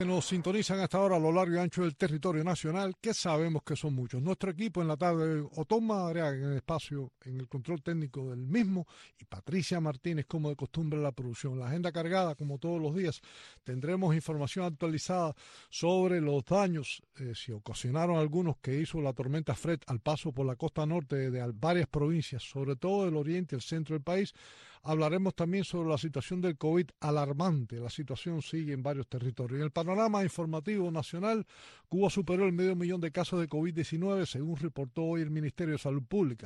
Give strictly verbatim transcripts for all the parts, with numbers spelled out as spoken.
Nos sintonizan hasta ahora a lo largo y ancho del territorio nacional, que sabemos que son muchos. Nuestro equipo en la tarde, Otón Madariaga en el espacio, en el control técnico del mismo, y Patricia Martínez, como de costumbre, en la producción. La agenda cargada, como todos los días. Tendremos información actualizada sobre los daños, eh, si ocasionaron algunos, que hizo la tormenta Fred al paso por la costa norte de, de varias provincias, sobre todo del oriente y el centro del país. Hablaremos también sobre la situación del COVID alarmante. La situación sigue en varios territorios. En el panorama informativo nacional, Cuba superó el medio millón de casos de COVID diecinueve, según reportó hoy el Ministerio de Salud Pública.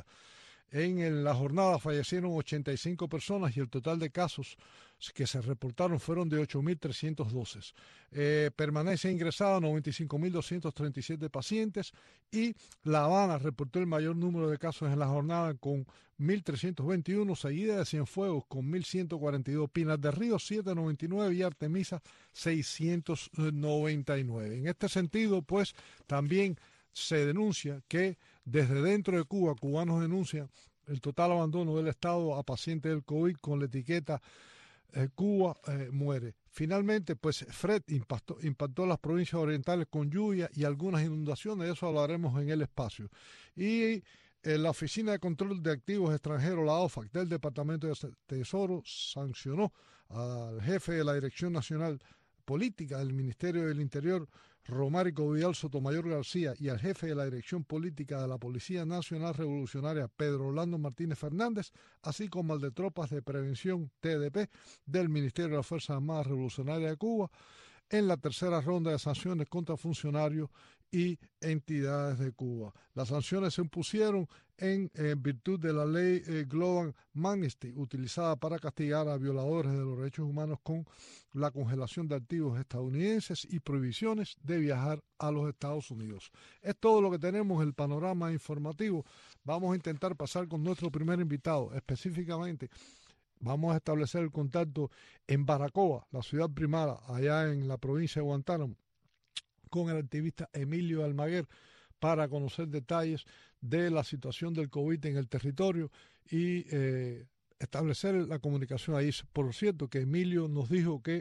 En la jornada fallecieron ochenta y cinco personas y el total de casos que se reportaron fueron de ocho mil trescientos doce. Eh, permanece ingresada noventa y cinco mil doscientos treinta y siete pacientes y La Habana reportó el mayor número de casos en la jornada con mil trescientos veintiuno, seguida de Cienfuegos con mil ciento cuarenta y dos, Pinar del Río setecientos noventa y nueve y Artemisa seiscientos noventa y nueve. En este sentido, pues, también se denuncia que desde dentro de Cuba, cubanos denuncian el total abandono del Estado a pacientes del COVID con la etiqueta eh, Cuba eh, muere. Finalmente, pues Fred impactó, impactó las provincias orientales con lluvia y algunas inundaciones, de eso hablaremos en el espacio. Y eh, la Oficina de Control de Activos Extranjeros, la O F A C, del Departamento de Tesoro, sancionó al jefe de la Dirección Nacional Política del Ministerio del Interior, Romárico Vidal Sotomayor García, y al jefe de la Dirección Política de la Policía Nacional Revolucionaria, Pedro Orlando Martínez Fernández, así como al de Tropas de Prevención, T D P, del Ministerio de las Fuerzas Armadas Revolucionarias de Cuba, en la tercera ronda de sanciones contra funcionarios y entidades de Cuba. Las sanciones se impusieron en, en virtud de la ley eh, Global Magnitsky, utilizada para castigar a violadores de los derechos humanos con la congelación de activos estadounidenses y prohibiciones de viajar a los Estados Unidos. Es todo lo que tenemos en el panorama informativo. Vamos a intentar pasar con nuestro primer invitado, específicamente vamos a establecer el contacto en Baracoa, la ciudad primera, allá en la provincia de Guantánamo, con el activista Emilio Almaguer, para conocer detalles de la situación del COVID en el territorio y eh, establecer la comunicación ahí. Por cierto, que Emilio nos dijo que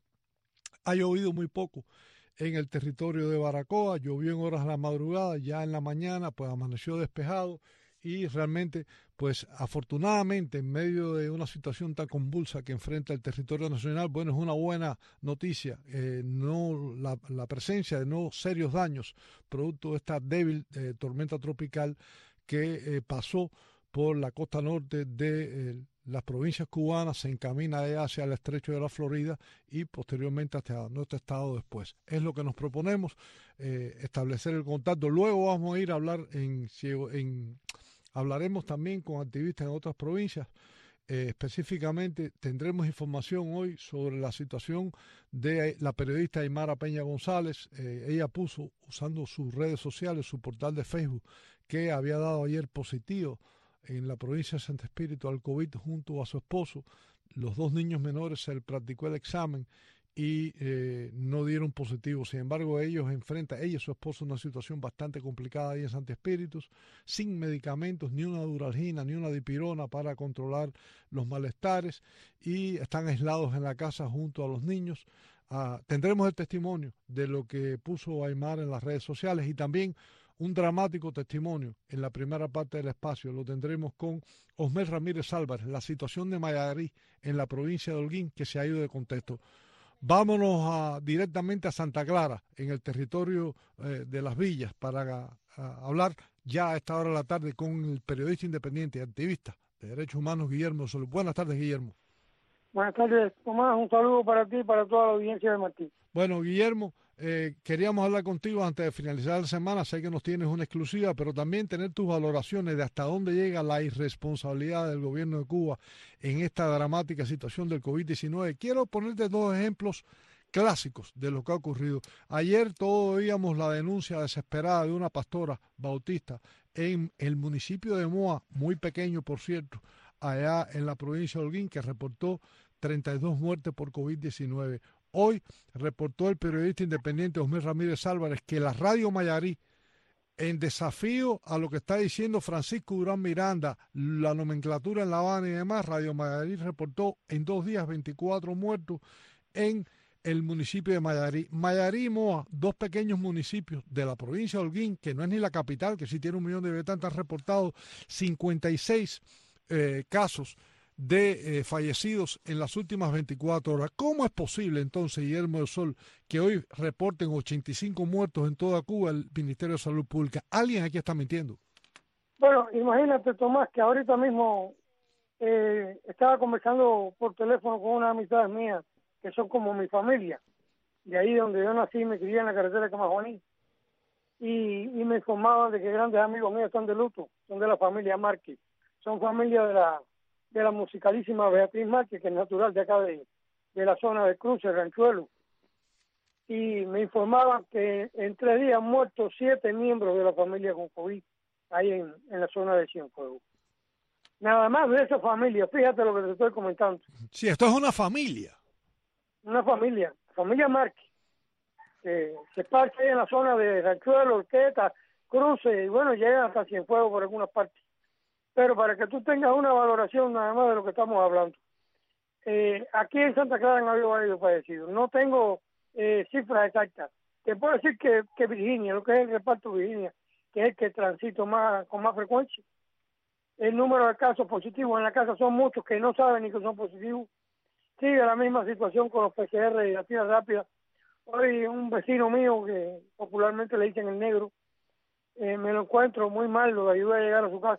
ha llovido muy poco en el territorio de Baracoa, llovió en horas de la madrugada, ya en la mañana pues amaneció despejado. Y realmente, pues afortunadamente, en medio de una situación tan convulsa que enfrenta el territorio nacional, bueno, es una buena noticia, eh, no la, la presencia de no serios daños producto de esta débil eh, tormenta tropical que eh, pasó por la costa norte de eh, las provincias cubanas, se encamina hacia el estrecho de la Florida y posteriormente hasta nuestro estado después. Es lo que nos proponemos, eh, establecer el contacto. Luego vamos a ir a hablar en... en Hablaremos también con activistas en otras provincias. Eh, específicamente tendremos información hoy sobre la situación de la periodista Aymara Peña González. Eh, ella puso, usando sus redes sociales, su portal de Facebook, que había dado ayer positivo en la provincia de Santo Espíritu al COVID junto a su esposo. Los dos niños menores se les practicó el examen y eh, no dieron positivo. Sin embargo, ellos enfrentan, ella y su esposo, una situación bastante complicada ahí en Santo Espíritu, sin medicamentos, ni una duralgina, ni una dipirona para controlar los malestares, y están aislados en la casa junto a los niños. Uh, tendremos el testimonio de lo que puso Aymar en las redes sociales y también un dramático testimonio en la primera parte del espacio. Lo tendremos con Osmer Ramírez Álvarez, la situación de Mayarí en la provincia de Holguín, que se ha ido de contexto. Vámonos a, directamente a Santa Clara, en el territorio eh, de las villas, para a, a hablar ya a esta hora de la tarde con el periodista independiente y activista de derechos humanos, Guillermo Solís. Buenas tardes, Guillermo. Buenas tardes, Tomás. Un saludo para ti y para toda la audiencia de Martín. Bueno, Guillermo, eh, queríamos hablar contigo antes de finalizar la semana. Sé que nos tienes una exclusiva, pero también tener tus valoraciones de hasta dónde llega la irresponsabilidad del gobierno de Cuba en esta dramática situación del COVID diecinueve. Quiero ponerte dos ejemplos clásicos de lo que ha ocurrido. Ayer todos oíamos la denuncia desesperada de una pastora bautista en el municipio de Moa, muy pequeño por cierto, allá en la provincia de Holguín, que reportó treinta y dos muertes por COVID diecinueve. Hoy reportó el periodista independiente Osmer Ramírez Álvarez que la radio Mayarí, en desafío a lo que está diciendo Francisco Durán Miranda, la nomenclatura en La Habana y demás, Radio Mayarí reportó en dos días veinticuatro muertos en el municipio de Mayarí. Mayarí y Moa, dos pequeños municipios de la provincia de Holguín, que no es ni la capital, que sí tiene un millón de habitantes, han reportado cincuenta y seis eh, casos de eh, fallecidos en las últimas veinticuatro horas. ¿Cómo es posible entonces, Guillermo del Sol, que hoy reporten ochenta y cinco muertos en toda Cuba el Ministerio de Salud Pública? ¿Alguien aquí está mintiendo? Bueno, imagínate, Tomás, que ahorita mismo eh, estaba conversando por teléfono con unas amistades mías que son como mi familia, de ahí donde yo nací, me crié en la carretera de Camajuaní, y, y me informaban de que grandes amigos míos están de luto, son de la familia Márquez, son familia de la de la musicalísima Beatriz Márquez, que es natural de acá de, de la zona de Cruces, Ranchuelo, y me informaban que en tres días han muerto siete miembros de la familia con COVID, ahí en, en la zona de Cienfuegos. Nada más de esa familia, fíjate lo que te estoy comentando. Sí, esto es una familia. Una familia, familia Márquez, que se parte ahí en la zona de Ranchuelo, Orqueta, Cruces, y bueno, llegan hasta Cienfuegos por algunas partes. Pero para que tú tengas una valoración nada más de lo que estamos hablando, eh, aquí en Santa Clara no ha habido varios fallecidos. No tengo eh, cifras exactas. Te puedo decir que, que Virginia, lo que es el reparto Virginia, que es el que transito más con más frecuencia, el número de casos positivos en la casa son muchos que no saben ni que son positivos. Sigue la misma situación con los P C R y la tira rápida. Hoy un vecino mío, que popularmente le dicen el negro, eh, me lo encuentro muy mal, lo ayudé a llegar a su casa.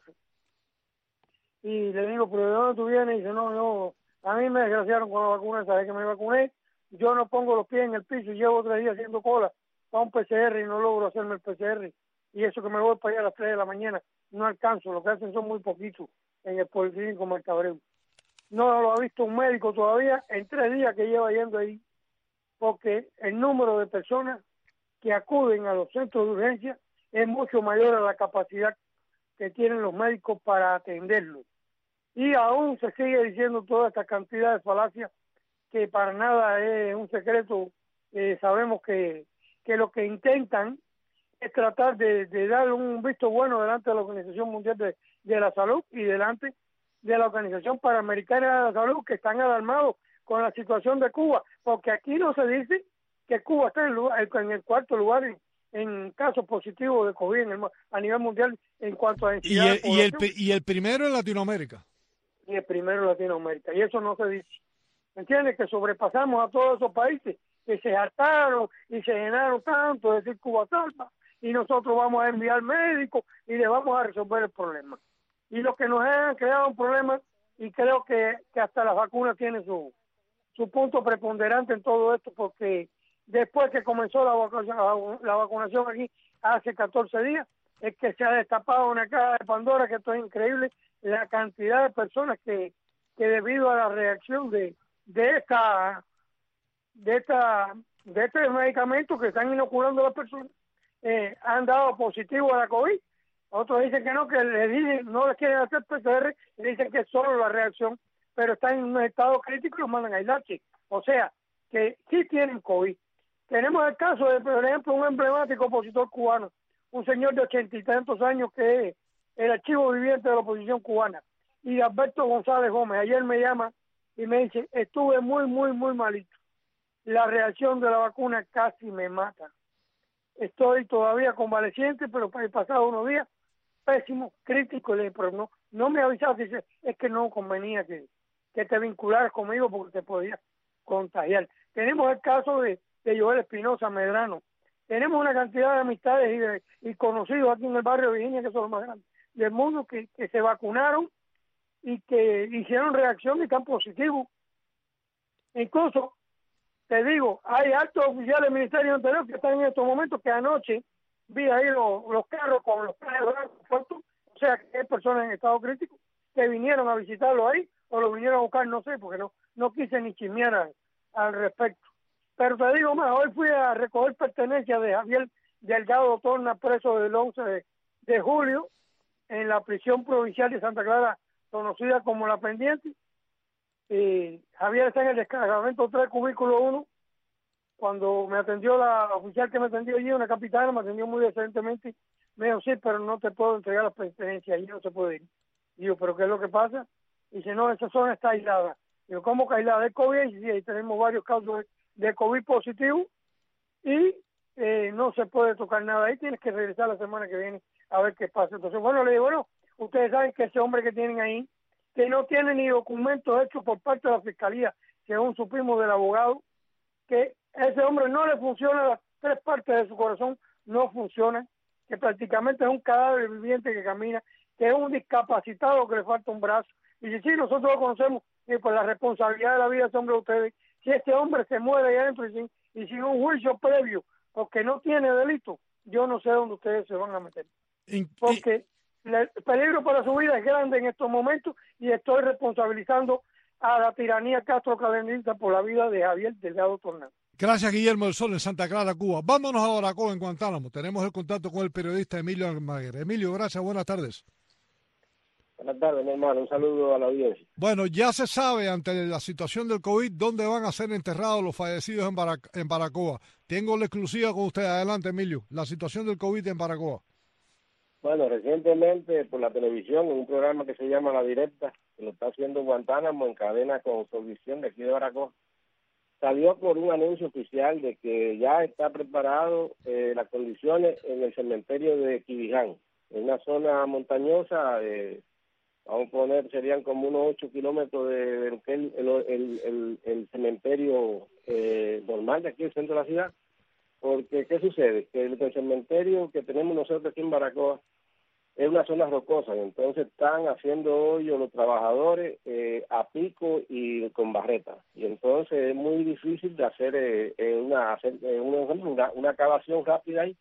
Y le digo, pero ¿de dónde tú vienes? Y dice, no, no, a mí me desgraciaron con la vacuna, sabes que me vacuné, yo no pongo los pies en el piso y llevo tres días haciendo cola para un P C R y no logro hacerme el P C R. Y eso que me voy para allá a las tres de la mañana, no alcanzo, lo que hacen son muy poquitos en el Policlínico Marcabreu. No lo ha visto un médico todavía en tres días que lleva yendo ahí, porque el número de personas que acuden a los centros de urgencia es mucho mayor a la capacidad que tienen los médicos para atenderlo. Y aún se sigue diciendo toda esta cantidad de falacias que para nada es un secreto. Eh, sabemos que, que lo que intentan es tratar de, de dar un visto bueno delante de la Organización Mundial de, de la Salud y delante de la Organización Panamericana de la Salud, que están alarmados con la situación de Cuba, porque aquí no se dice que Cuba está en el, lugar, en el cuarto lugar en, en casos positivos de COVID en el, a nivel mundial en cuanto a densidad y el, de población. Y el, y el primero en Latinoamérica. Y el primero en Latinoamérica. Y eso no se dice. ¿Me entiendes? Que sobrepasamos a todos esos países que se hartaron y se llenaron tanto de decir Cuba salva, y nosotros vamos a enviar médicos y le vamos a resolver el problema. Y los que nos han creado un problema, y creo que, que hasta las vacunas tienen su, su punto preponderante en todo esto, porque después que comenzó la vacunación, la vacunación aquí hace catorce días, es que se ha destapado una caja de Pandora, que esto es increíble, la cantidad de personas que, que debido a la reacción de, de esta de esta de este medicamento que están inoculando a las personas, eh, han dado positivo a la COVID. Otros dicen que no, que les dicen, no les quieren hacer P C R, y dicen que es solo la reacción, pero están en un estado crítico y los mandan a aislarse. O sea, que sí tienen COVID. Tenemos el caso de, por ejemplo, un emblemático opositor cubano, un señor de ochenta y tantos años que es el archivo viviente de la oposición cubana, y Alberto González Gómez. Ayer me llama y me dice, estuve muy, muy, muy malito. La reacción de la vacuna casi me mata. Estoy todavía convaleciente, pero he pasado unos días pésimo, crítico, pero no, no me avisaste, dice, es que no convenía que, que te vincularas conmigo porque te podías contagiar. Tenemos el caso de, de Joel Espinosa Medrano. Tenemos una cantidad de amistades y, de, y conocidos aquí en el barrio de Virginia, que son los más grandes del mundo, que, que se vacunaron y que hicieron reacción y están positivos. Incluso, te digo, hay altos oficiales del Ministerio Interior que están en estos momentos, que anoche vi ahí los, los carros con los trajes puestos, o sea, que hay personas en estado crítico que vinieron a visitarlo ahí, o lo vinieron a buscar, no sé, porque no, no quise ni chismear al, al respecto. Pero te digo más, hoy fui a recoger pertenencias de Javier Delgado Torna, preso del once de, de julio, en la prisión provincial de Santa Clara, conocida como La Pendiente. Y Javier está en el descargamento tres, cubículo uno. Cuando me atendió la oficial que me atendió allí, una capitana, me atendió muy decentemente. Me dijo, sí, pero no te puedo entregar las pertenencias, allí no se puede ir. Y yo, ¿pero qué es lo que pasa? Y dice, no, esa zona está aislada. Digo, ¿cómo que aislada? ¿Es COVID? Y sí, ahí tenemos varios casos de COVID positivo y eh, no se puede tocar nada ahí, tienes que regresar la semana que viene a ver qué pasa. Entonces, bueno, le digo, bueno, ustedes saben que ese hombre que tienen ahí, que no tiene ni documentos hechos por parte de la Fiscalía, según supimos del abogado, que ese hombre no le funciona, las tres partes de su corazón no funcionan, que prácticamente es un cadáver viviente que camina, que es un discapacitado que le falta un brazo. Y si sí, nosotros lo conocemos, y por la responsabilidad de la vida de ese hombre de ustedes, si este hombre se muere allá adentro y sin, y sin un juicio previo, porque no tiene delito, yo no sé dónde ustedes se van a meter. Porque el peligro para su vida es grande en estos momentos y estoy responsabilizando a la tiranía Castro Calendrista por la vida de Javier Delgado Tornado. Gracias, Guillermo del Sol, en Santa Clara, Cuba. Vámonos a Baracoa, en Guantánamo. Tenemos el contacto con el periodista Emilio Almaguer. Emilio, gracias, buenas tardes. Buenas tardes, mi hermano. Un saludo a la audiencia. Bueno, ya se sabe, ante la situación del COVID, dónde van a ser enterrados los fallecidos en, Barac en Baracoa. Tengo la exclusiva con usted. Adelante, Emilio. La situación del COVID en Baracoa. Bueno, recientemente por la televisión, en un programa que se llama La Directa, que lo está haciendo Guantánamo en cadena con Solvisión de aquí de Baracoa, salió por un anuncio oficial de que ya está preparado eh, las condiciones en el cementerio de Quibiján, en una zona montañosa, eh, vamos a poner, serían como unos ocho kilómetros de, de lo que es el, el, el, el cementerio eh, normal de aquí, el centro de la ciudad. Porque, ¿qué sucede? Que el, el cementerio que tenemos nosotros aquí en Baracoa es una zona rocosa, y entonces están haciendo hoyos los trabajadores eh, a pico y con barreta, y entonces es muy difícil de hacer, eh, una, hacer eh, una, una excavación rápida ahí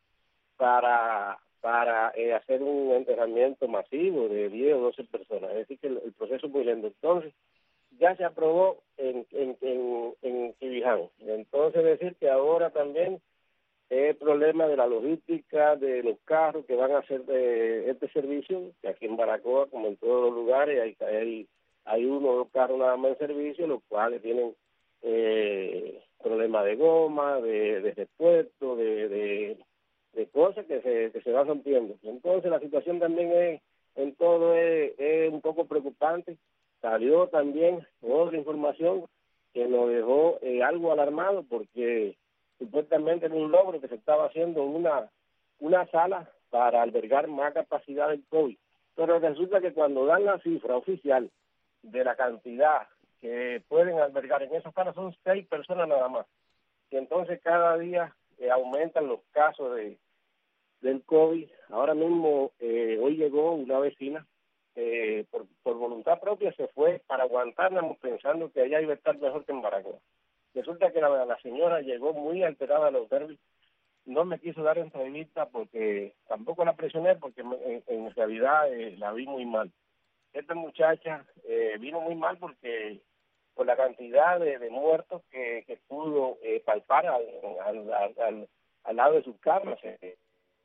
para, para eh, hacer un enterramiento masivo de diez o doce personas, es decir que el, el proceso es muy lento. Entonces ya se aprobó en, en, en, en Quibiján, entonces decir que ahora también el problema de la logística, de los carros que van a hacer de este servicio, que aquí en Baracoa, como en todos los lugares, hay, hay, hay uno o dos carros nada más en servicio, los cuales tienen eh, problemas de goma, de, de repuesto, de, de, de cosas que se, que se van rompiendo. Entonces la situación también es, en todo es, es un poco preocupante. Salió también otra información que nos dejó eh, algo alarmado, porque supuestamente era un logro que se estaba haciendo una una sala para albergar más capacidad del COVID, pero resulta que cuando dan la cifra oficial de la cantidad que pueden albergar en esas salas son seis personas nada más, y entonces cada día eh, aumentan los casos de del COVID. Ahora mismo eh, hoy llegó una vecina eh, por, por voluntad propia, se fue para Guantánamo pensando que allá iba a estar mejor que en Baracoa. Resulta que la, la señora llegó muy alterada a los nervios, no me quiso dar entrevista porque tampoco la presioné, porque en, en realidad eh, la vi muy mal. Esta muchacha eh, vino muy mal porque por la cantidad de, de muertos que, que pudo eh, palpar al, al, al, al, al lado de sus camas, eh,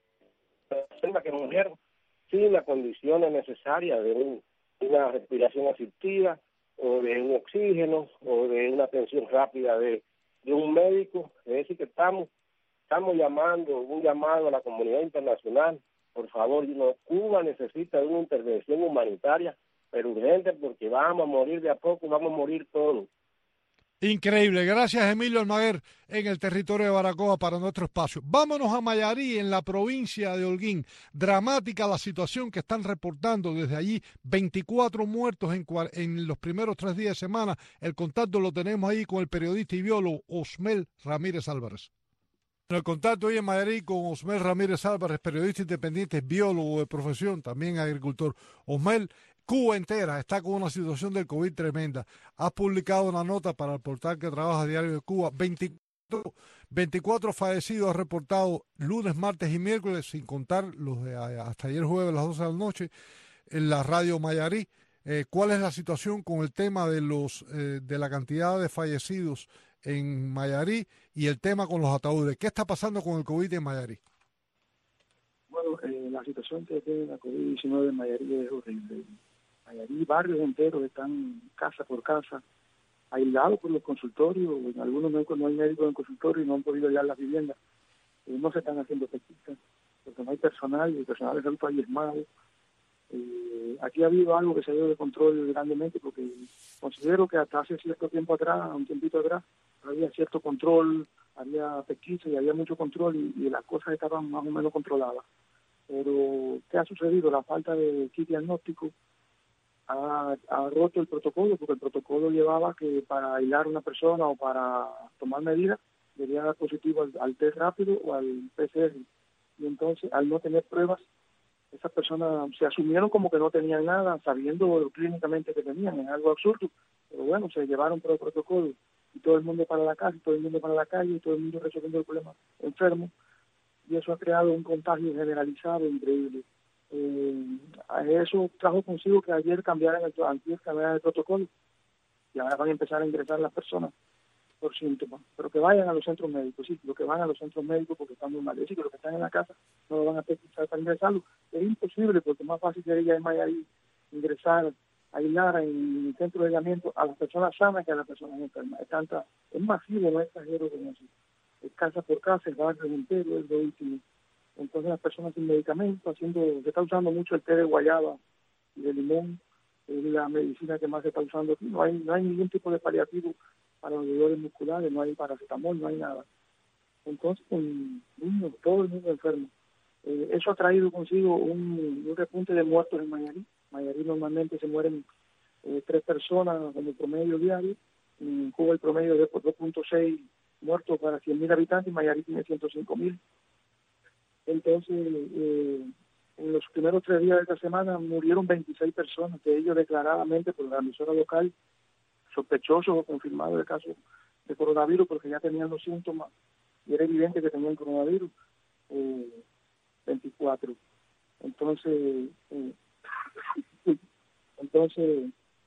personas que murieron sin las condiciones necesarias de un, una respiración asistida, o de un oxígeno, o de una atención rápida de, de un médico. Es decir, que estamos estamos llamando, un llamado a la comunidad internacional, por favor, no, Cuba necesita de una intervención humanitaria, pero urgente, porque vamos a morir de a poco, vamos a morir todos. Increíble. Gracias, Emilio Almaguer, en el territorio de Baracoa para nuestro espacio. Vámonos a Mayarí, en la provincia de Holguín. Dramática la situación que están reportando desde allí. veinticuatro muertos en, en los primeros tres días de semana. El contacto lo tenemos ahí con el periodista y biólogo Osmel Ramírez Álvarez. El contacto hoy en Mayarí con Osmel Ramírez Álvarez, periodista independiente, biólogo de profesión, también agricultor. Osmel, Cuba entera está con una situación del COVID tremenda. Has publicado una nota para el portal que trabaja Diario de Cuba. veinticuatro, veinticuatro fallecidos has reportado lunes, martes y miércoles, sin contar los de hasta ayer jueves a las doce de la noche en la radio Mayarí. Eh, ¿Cuál es la situación con el tema de los eh, de la cantidad de fallecidos en Mayarí y el tema con los ataúdes? ¿Qué está pasando con el COVID en Mayarí? Bueno, eh, la situación que tiene la COVID diecinueve en Mayarí es horrible. Mayarí, barrios enteros están casa por casa, aislados por los consultorios. En algunos médicos no hay médicos en consultorio y no han podido hallar las viviendas. Eh, no se están haciendo pesquisas porque no hay personal y el personal es alto diezmado. Eh, aquí ha habido algo que se ha ido de control grandemente, porque considero que hasta hace cierto tiempo atrás, un tiempito atrás, había cierto control, había pesquisa y había mucho control y, y las cosas estaban más o menos controladas. Pero, ¿qué ha sucedido? La falta de kit diagnóstico ha, ha roto el protocolo, porque el protocolo llevaba que para aislar a una persona o para tomar medidas debía dar positivo al, al test rápido o al P C R. Y entonces, al no tener pruebas, esas personas se asumieron como que no tenían nada, sabiendo clínicamente que tenían, es algo absurdo, pero bueno, se llevaron por el protocolo y todo el mundo para la casa, todo el mundo para la calle, todo el mundo resolviendo el problema enfermo, y eso ha creado un contagio generalizado increíble. Eh, eso trajo consigo que ayer cambiaran el, ayer cambiaran el protocolo y ahora van a empezar a ingresar las personas por síntomas, pero que vayan a los centros médicos, sí, los que van a los centros médicos porque están muy mal, es decir, que los que están en la casa no lo van a pesquisar para ingresarlo, es imposible porque más fácil sería en Mayarí ingresar, aislar en el centro de aislamiento a las personas sanas que a las personas enfermas, es tanta, es masivo, no es exagero como eso, es casa por casa, el barrio entero, es lo último, entonces las personas sin medicamento, haciendo, se está usando mucho el té de guayaba y de limón, es la medicina que más se está usando aquí, no hay, no hay ningún tipo de paliativo para los dolores musculares, no hay paracetamol, no hay nada. Entonces, un niño, todo el mundo enfermo. Eh, eso ha traído consigo un, un repunte de muertos en Mayarí. Mayarí normalmente se mueren eh, tres personas como promedio diario. En Cuba el promedio es de dos punto seis muertos para cien mil habitantes y Mayarí tiene ciento cinco mil. Entonces, eh, en los primeros tres días de esta semana murieron veintiséis personas, de ellos declaradamente por la emisora local, sospechosos o confirmados de caso de coronavirus porque ya tenían los síntomas y era evidente que tenían coronavirus, eh, veinticuatro. Entonces, eh, entonces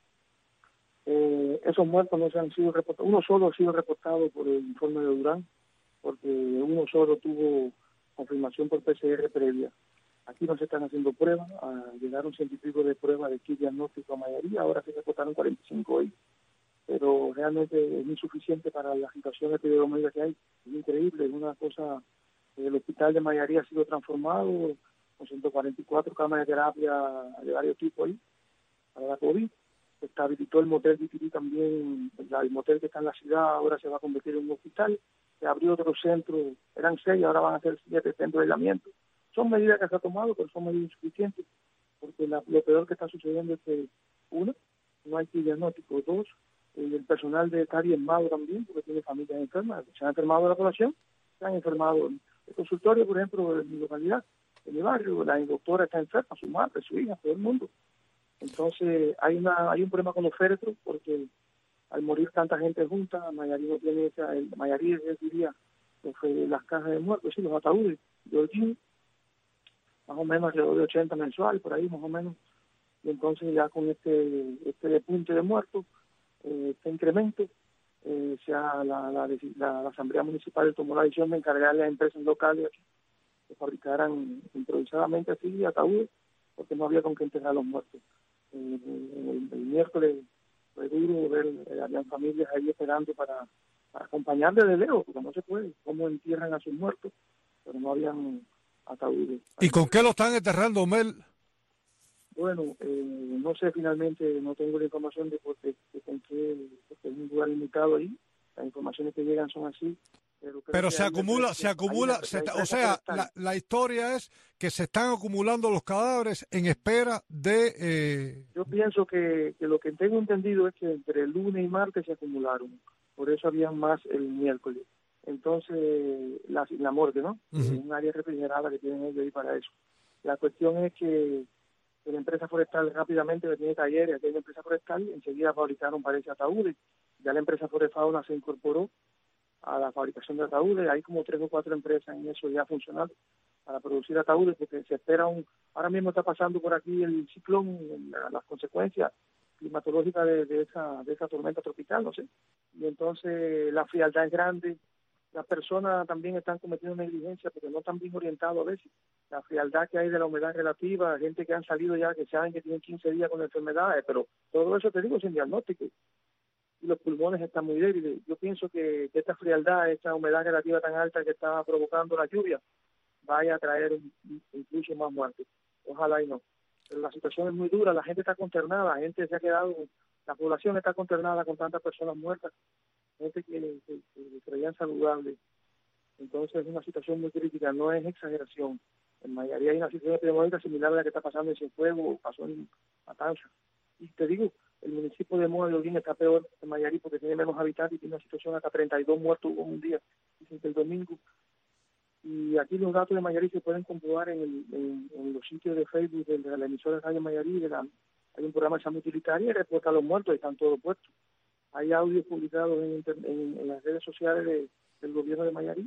eh, esos muertos no se han sido reportados. Uno solo ha sido reportado por el informe de Durán, porque uno solo tuvo confirmación por P C R previa. Aquí no se están haciendo pruebas, ah, llegaron ciento y pico de pruebas de kit diagnóstico a mayoría, ahora se reportaron cuarenta y cinco hoy, pero realmente es insuficiente para la situación epidemiológica que hay. Es increíble, es una cosa. El hospital de Mayarí ha sido transformado con ciento cuarenta y cuatro camas de terapia de varios tipos ahí para la COVID. Se habilitó el motel Titirí también, el motel que está en la ciudad ahora se va a convertir en un hospital. Se abrió otro centro, eran seis, ahora van a ser siete centros de aislamiento. Son medidas que se ha tomado, pero son medidas insuficientes, porque la, lo peor que está sucediendo es que, uno, no hay diagnóstico. Dos, eh, el personal de está diezmado también, porque tiene familias enfermas. Se han enfermado de la población, se han enfermado. El consultorio, por ejemplo, de mi localidad, de mi barrio, la doctora está enferma, su madre, su hija, todo el mundo. Entonces, hay una hay un problema con los féretros, porque al morir tanta gente junta, Mayarí no tiene esa, el Mayarí, yo diría, los, las cajas de muertos, sí, los ataúdes, de hoy, más o menos alrededor de ochenta mensual, por ahí más o menos. Y entonces ya con este este depunte de muertos, eh, este incremento, eh, sea la, la, la, la Asamblea Municipal tomó la decisión de encargarle a empresas locales que fabricaran improvisadamente así ataúdes, porque no había con qué enterrar a los muertos. Eh, el, el miércoles fue duro ver, eh, habían familias ahí esperando para, para acompañarle de lejos, porque no se puede, cómo entierran a sus muertos, pero no habían ataúdes. ¿Y con qué lo están enterrando, Mel? Bueno, eh, no sé, finalmente no tengo la información de, por qué, de con qué, porque es un lugar limitado ahí, las informaciones que llegan son así. Pero, pero se acumula, se acumula, se está, o sea, la, la historia es que se están acumulando los cadáveres en espera de... Eh... Yo pienso que, que lo que tengo entendido es que entre el lunes y martes se acumularon, por eso había más el miércoles. Entonces, la, la morgue, ¿no? Uh-huh. Es un área refrigerada que tienen ellos ahí para eso. La cuestión es que la empresa forestal rápidamente, que tiene talleres, que es la empresa forestal, enseguida fabricaron, parece, ataúdes. Ya la empresa Forefauna se incorporó a la fabricación de ataúdes. Hay como tres o cuatro empresas en eso ya funcionando para producir ataúdes, porque se espera un... Ahora mismo está pasando por aquí el ciclón, la, las consecuencias climatológicas de, de, esa, de esa tormenta tropical, no sé. Y entonces la frialdad es grande. Las personas también están cometiendo negligencia porque no están bien orientados a veces. La frialdad que hay de la humedad relativa, gente que han salido ya, que saben que tienen quince días con enfermedades, pero todo eso, te digo, sin diagnóstico. Y los pulmones están muy débiles. Yo pienso que, que esta frialdad, esta humedad relativa tan alta que está provocando la lluvia, vaya a traer incluso más muertes. Ojalá y no. Pero la situación es muy dura, la gente está consternada, la gente se ha quedado, la población está consternada con tantas personas muertas. gente que, que, que creían saludables. Entonces es una situación muy crítica, no es exageración. En Mayarí hay una situación epidemiológica similar a la que está pasando en Cienfuegos, pasó en Matanza. Y te digo, el municipio de Moa de Holguín está peor que Mayarí porque tiene menos habitantes y tiene una situación hasta treinta y dos muertos hubo un día, dicen que el domingo. Y aquí los datos de Mayarí se pueden comprobar en, el, en, en los sitios de Facebook de la emisora de Radio Mayarí. De la, hay un programa de salud utilitaria y reporta a los muertos y están todos puestos. Hay audios publicados en, en, en las redes sociales de, del gobierno de Mayarí,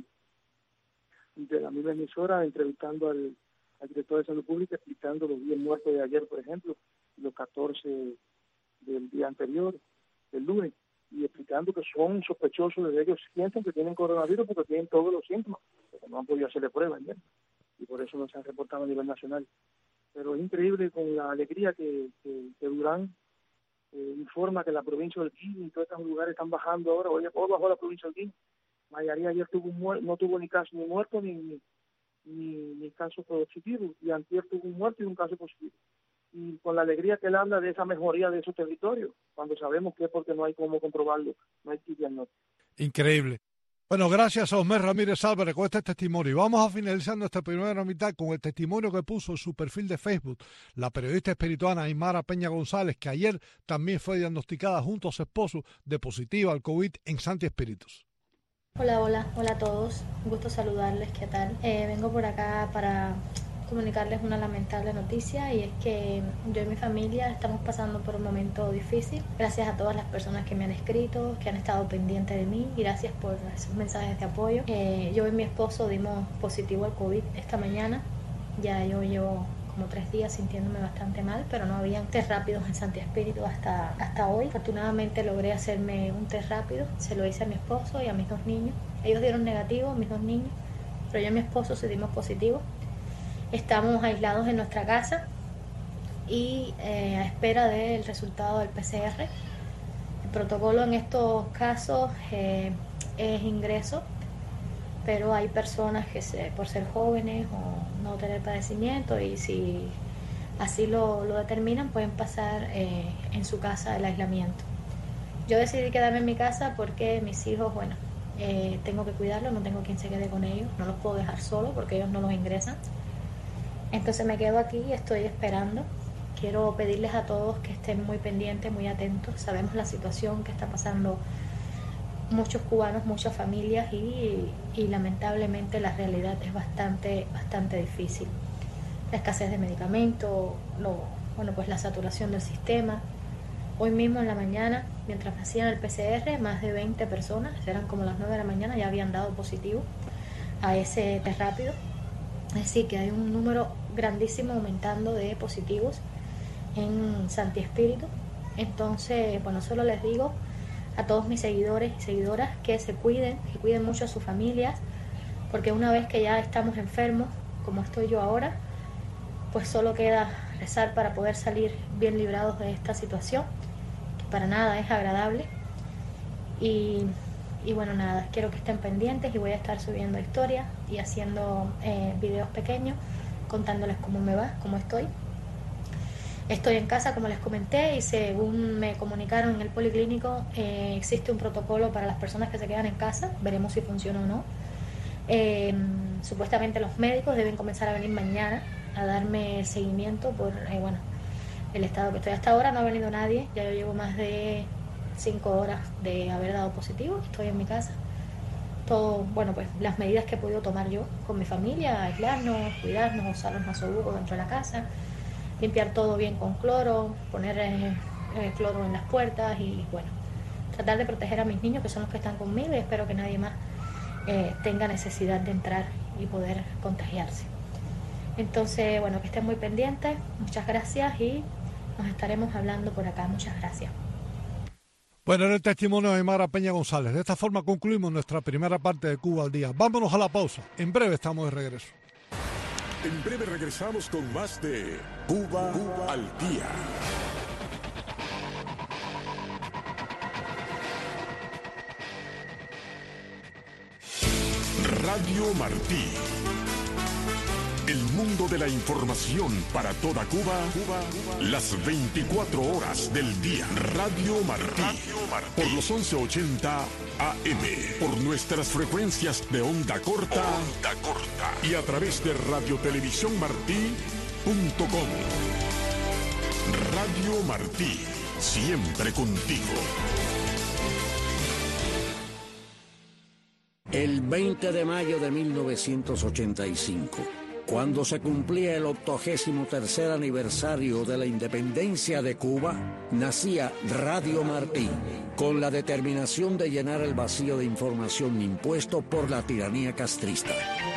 de la misma emisora, entrevistando al, al director de salud pública, explicando los diez muertos de ayer, por ejemplo, los catorce del día anterior, del lunes, y explicando que son sospechosos de ellos, sienten que tienen coronavirus porque tienen todos los síntomas, pero no han podido hacerle pruebas, ¿no? Y por eso no se han reportado a nivel nacional. Pero es increíble con la alegría que, que, que Durán eh, informa que la provincia del Holguín y todos estos lugares están bajando ahora. Oye, ¿cómo bajó la provincia del Holguín? Mayarí ayer tuvo un muer- no tuvo ni caso ni muerto ni, ni, ni, ni caso positivo, y antier tuvo un muerto y un caso positivo. Y con la alegría que él habla de esa mejoría de esos territorios, cuando sabemos que es porque no hay cómo comprobarlo, no hay diagnóstico. Increíble. Bueno, gracias a Osmer Ramírez Álvarez con este testimonio. Y vamos a finalizar nuestra primera mitad con el testimonio que puso en su perfil de Facebook la periodista espirituana Aymara Peña González, que ayer también fue diagnosticada junto a su esposo de positiva al COVID en Santi Espíritus. Hola, hola, hola a todos. Un gusto saludarles, ¿qué tal? Eh, vengo por acá para comunicarles una lamentable noticia, y es que yo y mi familia estamos pasando por un momento difícil. Gracias a todas las personas que me han escrito, que han estado pendientes de mí, y gracias por esos mensajes de apoyo. Eh, yo y mi esposo dimos positivo al COVID esta mañana. Ya yo llevo como tres días sintiéndome bastante mal, pero no habían test rápidos en Santi Espíritu hasta, hasta hoy. Afortunadamente logré hacerme un test rápido, se lo hice a mi esposo y a mis dos niños. Ellos dieron negativo, mis dos niños, pero yo y mi esposo sí dimos positivo. Estamos aislados en nuestra casa y eh, a espera del resultado del P C R. El protocolo en estos casos eh, es ingreso, pero hay personas que se, por ser jóvenes o no tener padecimiento, y si así lo, lo determinan, pueden pasar eh, en su casa el aislamiento. Yo decidí quedarme en mi casa porque mis hijos, bueno, eh, tengo que cuidarlos, no tengo quien se quede con ellos, no los puedo dejar solos porque ellos no los ingresan. Entonces me quedo aquí y estoy esperando. Quiero pedirles a todos que estén muy pendientes, muy atentos. Sabemos la situación que está pasando muchos cubanos, muchas familias, y, y lamentablemente la realidad es bastante, bastante difícil. La escasez de medicamentos, lo, bueno, pues la saturación del sistema. Hoy mismo en la mañana, mientras me hacían el P C R, más de veinte personas, eran como las nueve de la mañana, ya habían dado positivo a ese test rápido. Es decir, que hay un número grandísimo aumentando de positivos en Santi Espíritu. Entonces, bueno, solo les digo a todos mis seguidores y seguidoras que se cuiden, que cuiden mucho a sus familias, porque una vez que ya estamos enfermos, como estoy yo ahora, pues solo queda rezar para poder salir bien librados de esta situación, que para nada es agradable. Y, y bueno, nada, quiero que estén pendientes, y voy a estar subiendo historias y haciendo eh, videos pequeños contándoles cómo me va, cómo estoy. Estoy en casa, como les comenté, y según me comunicaron en el policlínico, eh, existe un protocolo para las personas que se quedan en casa. Veremos si funciona o no. Eh, supuestamente los médicos deben comenzar a venir mañana a darme seguimiento por eh, bueno, el estado que estoy. Hasta ahora no ha venido nadie, ya yo llevo más de cinco horas de haber dado positivo, estoy en mi casa. Todo, bueno, pues las medidas que he podido tomar yo con mi familia: aislarnos, cuidarnos, usar los nasobucos dentro de la casa, limpiar todo bien con cloro, poner eh, eh, cloro en las puertas, y bueno, tratar de proteger a mis niños, que son los que están conmigo, y espero que nadie más eh, tenga necesidad de entrar y poder contagiarse. Entonces, bueno, que estén muy pendientes. Muchas gracias y nos estaremos hablando por acá. Muchas gracias. Bueno, era el testimonio de Aymara Peña González. De esta forma concluimos nuestra primera parte de Cuba al Día. Vámonos a la pausa. En breve estamos de regreso. En breve regresamos con más de Cuba, Cuba al Día. Radio Martí. El mundo de la información para toda Cuba, Cuba, Cuba, las veinticuatro horas del día. Radio Martí, Radio Martí. Por los once ochenta A M, por nuestras frecuencias de onda corta, onda corta y a través de radiotelevisiónmartí punto com. Radio Martí, siempre contigo. El veinte de mayo de mil novecientos ochenta y cinco, cuando se cumplía el octogésimo tercer aniversario de la independencia de Cuba, nacía Radio Martí, con la determinación de llenar el vacío de información impuesto por la tiranía castrista.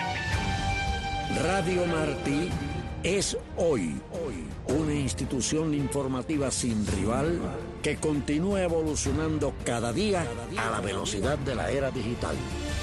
Radio Martí es hoy, hoy una institución informativa sin rival que continúa evolucionando cada día a la velocidad de la era digital.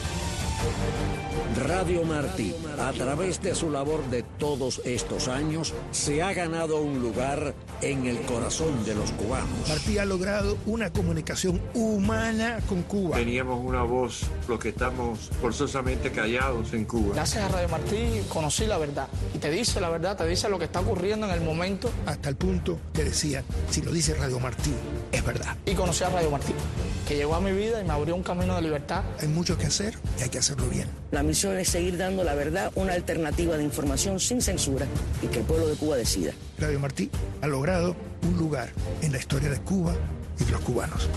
Radio Martí, a través de su labor de todos estos años, se ha ganado un lugar en el corazón de los cubanos. Martí ha logrado una comunicación humana con Cuba. Teníamos una voz, los que estamos forzosamente callados en Cuba. Gracias a Radio Martí conocí la verdad. Y te dice la verdad, te dice lo que está ocurriendo en el momento. Hasta el punto que decían, si lo dice Radio Martí, es verdad. Y conocí a Radio Martí, que llegó a mi vida y me abrió un camino de libertad. Hay mucho que hacer y hay que hacerlo bien. La misión es seguir dando la verdad, una alternativa de información sin censura y que el pueblo de Cuba decida. Radio Martí ha logrado un lugar en la historia de Cuba y de los cubanos.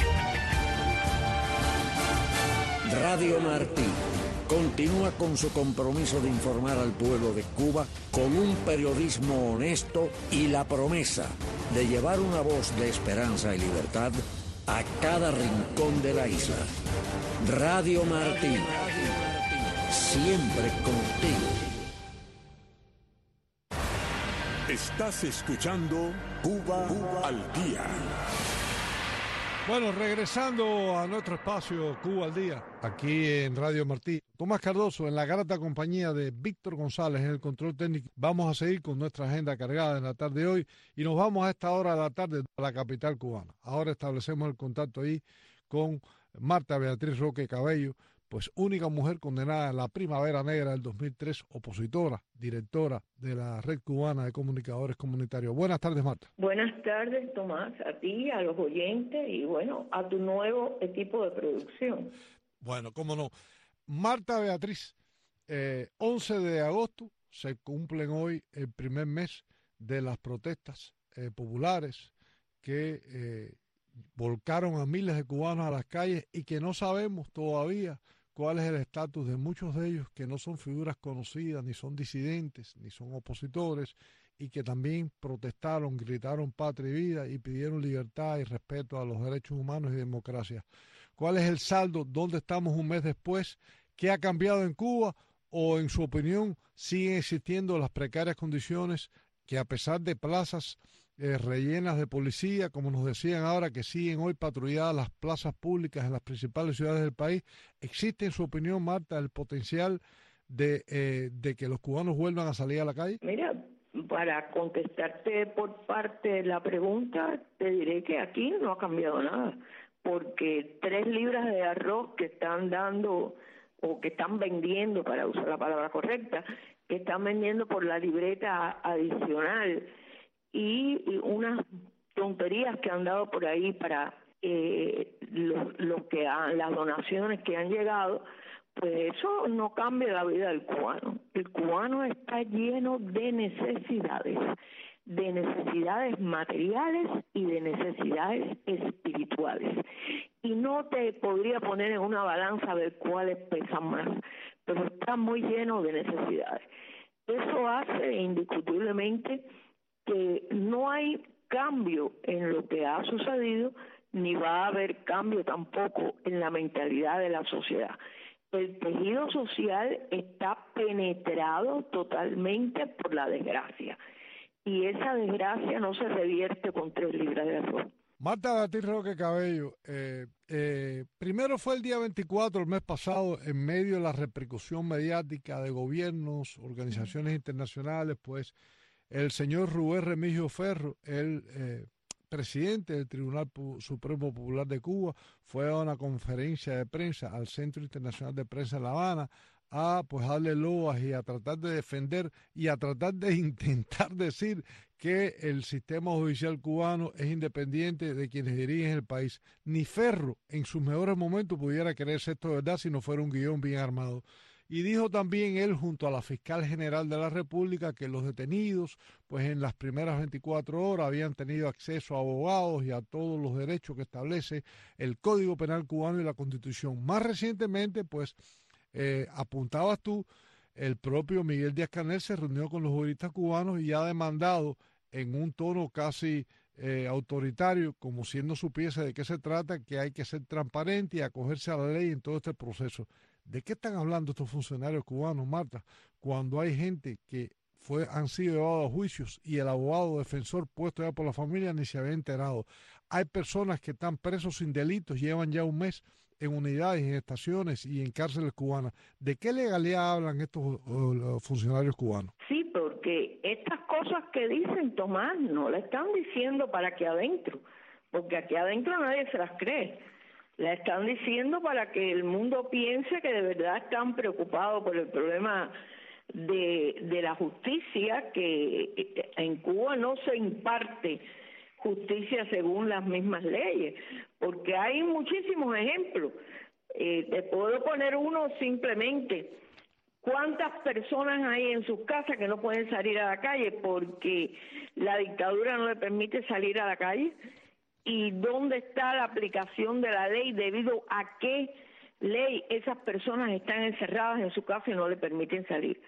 Radio Martí continúa con su compromiso de informar al pueblo de Cuba con un periodismo honesto y la promesa de llevar una voz de esperanza y libertad a cada rincón de la isla. Radio Martí, siempre contigo. Estás escuchando Cuba, Cuba al Día. Bueno, regresando a nuestro espacio Cuba al Día, aquí en Radio Martí. Tomás Cardoso, en la grata compañía de Víctor González en el control técnico. Vamos a seguir con nuestra agenda cargada en la tarde de hoy y nos vamos a esta hora de la tarde a la capital cubana. Ahora establecemos el contacto ahí con Marta Beatriz Roque Cabello, pues única mujer condenada en la Primavera Negra del dos mil tres, opositora, directora de la Red Cubana de Comunicadores Comunitarios. Buenas tardes, Marta. Buenas tardes, Tomás, a ti, a los oyentes y, bueno, a tu nuevo equipo de producción. Bueno, cómo no. Marta Beatriz, eh, once de agosto, se cumplen hoy el primer mes de las protestas eh, populares que eh, volcaron a miles de cubanos a las calles y que no sabemos todavía cuál es el estatus de muchos de ellos que no son figuras conocidas, ni son disidentes, ni son opositores, y que también protestaron, gritaron patria y vida y pidieron libertad y respeto a los derechos humanos y democracia. ¿Cuál es el saldo? ¿Dónde estamos un mes después? ¿Qué ha cambiado en Cuba? ¿O en su opinión siguen existiendo las precarias condiciones que, a pesar de plazas eh, rellenas de policía, como nos decían ahora, que siguen hoy patrulladas las plazas públicas en las principales ciudades del país, existe en su opinión, Marta, el potencial de, eh, de que los cubanos vuelvan a salir a la calle? Mira, para contestarte por parte de la pregunta, te diré que aquí no ha cambiado nada, porque tres libras de arroz que están dando o que están vendiendo, para usar la palabra correcta, que están vendiendo por la libreta adicional y, y unas tonterías que han dado por ahí para eh, lo, lo que han, las donaciones que han llegado, pues eso no cambia la vida del cubano. El cubano está lleno de necesidades, de necesidades materiales y de necesidades espirituales. Y no te podría poner en una balanza a ver cuáles pesan más, pero está muy lleno de necesidades. Eso hace indiscutiblemente que no hay cambio en lo que ha sucedido, ni va a haber cambio tampoco en la mentalidad de la sociedad. El tejido social está penetrado totalmente por la desgracia, y esa desgracia no se revierte con tres libras de arroz. Marta Beatriz Roque Cabello, eh, eh, primero fue el día veinticuatro, el mes pasado, en medio de la repercusión mediática de gobiernos, organizaciones internacionales, pues el señor Rubén Remigio Ferro, el eh, presidente del Tribunal Supremo Popular de Cuba, fue a una conferencia de prensa al Centro Internacional de Prensa en La Habana a pues darle loas y a tratar de defender y a tratar de intentar decir que el sistema judicial cubano es independiente de quienes dirigen el país. Ni Ferro en sus mejores momentos pudiera creerse esto de verdad si no fuera un guión bien armado. Y dijo también él, junto a la fiscal general de la República, que los detenidos, pues en las primeras veinticuatro horas habían tenido acceso a abogados y a todos los derechos que establece el Código Penal cubano y la Constitución. Más recientemente, pues, eh, apuntabas tú, el propio Miguel Díaz-Canel se reunió con los juristas cubanos y ha demandado en un tono casi eh, autoritario, como si él no supiese de qué se trata, que hay que ser transparente y acogerse a la ley en todo este proceso. ¿De qué están hablando estos funcionarios cubanos, Marta, cuando hay gente que fue, han sido llevados a juicios y el abogado defensor puesto ya por la familia ni se había enterado? Hay personas que están presos sin delitos, llevan ya un mes en unidades, en estaciones y en cárceles cubanas. ¿De qué legalidad hablan estos uh, funcionarios cubanos? Sí, porque estas cosas que dicen, Tomás, no la están diciendo para aquí adentro, porque aquí adentro nadie se las cree. La están diciendo para que el mundo piense que de verdad están preocupados por el problema de, de la justicia, que en Cuba no se imparte justicia según las mismas leyes, porque hay muchísimos ejemplos. Eh, te puedo poner uno simplemente. ¿Cuántas personas hay en sus casas que no pueden salir a la calle porque la dictadura no le permite salir a la calle? ¿Y dónde está la aplicación de la ley? ¿Debido a qué ley esas personas están encerradas en su casa y no le permiten salir?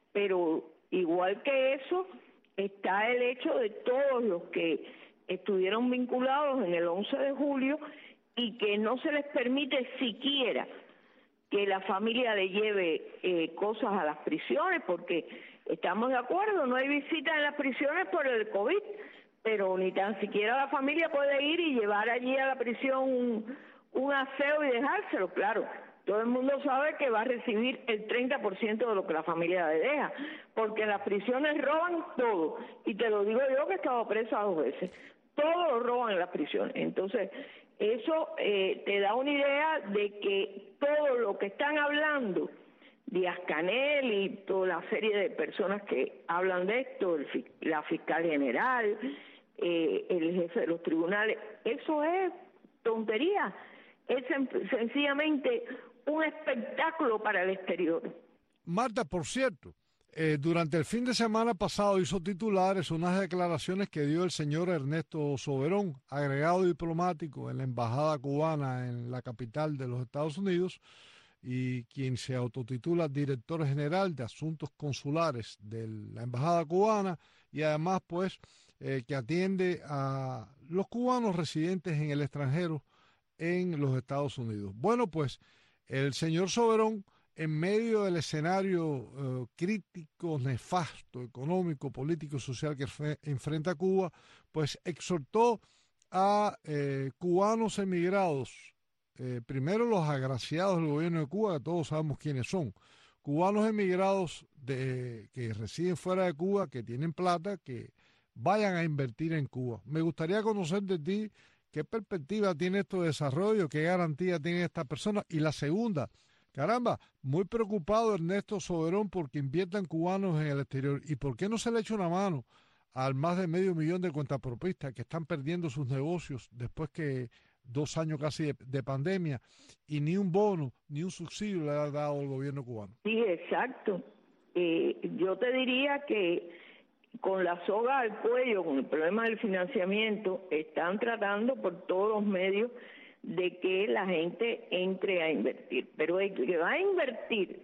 Pero igual que eso, está el hecho de todos los que estuvieron vinculados en el once de julio y que no se les permite siquiera que la familia le lleve eh, cosas a las prisiones, porque estamos de acuerdo, no hay visitas en las prisiones por el COVID, pero ni tan siquiera la familia puede ir y llevar allí a la prisión un, un aseo y dejárselo. Claro, todo el mundo sabe que va a recibir el treinta por ciento de lo que la familia le deja, porque en las prisiones roban todo, y te lo digo yo que he estado presa dos veces, todo lo roban en las prisiones. Entonces, eso eh, te da una idea de que todo lo que están hablando, Díaz-Canel y toda la serie de personas que hablan de esto, el, la fiscal general, eh, el jefe de los tribunales, eso es tontería, es sen- sencillamente un espectáculo para el exterior. Marta, por cierto, eh, durante el fin de semana pasado hizo titulares unas declaraciones que dio el señor Ernesto Soberón, agregado diplomático en la embajada cubana en la capital de los Estados Unidos, y quien se autotitula director general de asuntos consulares de la embajada cubana, y además pues eh, que atiende a los cubanos residentes en el extranjero en los Estados Unidos. Bueno, pues el señor Soberón, en medio del escenario eh, crítico, nefasto, económico, político y social que fe, enfrenta Cuba, pues exhortó a eh, cubanos emigrados, eh, primero los agraciados del gobierno de Cuba, que todos sabemos quiénes son, cubanos emigrados de, que residen fuera de Cuba, que tienen plata, que vayan a invertir en Cuba. Me gustaría conocer de ti qué perspectiva tiene esto de desarrollo, qué garantía tienen estas personas. Y la segunda, caramba, muy preocupado Ernesto Soberón porque inviertan cubanos en el exterior. ¿Y por qué no se le echa una mano al más de medio millón de cuentapropistas que están perdiendo sus negocios después que dos años casi de, de pandemia y ni un bono, ni un subsidio le ha dado el gobierno cubano? Sí, exacto. Eh, yo te diría que con la soga al cuello, con el problema del financiamiento, están tratando por todos los medios de que la gente entre a invertir. Pero el que va a invertir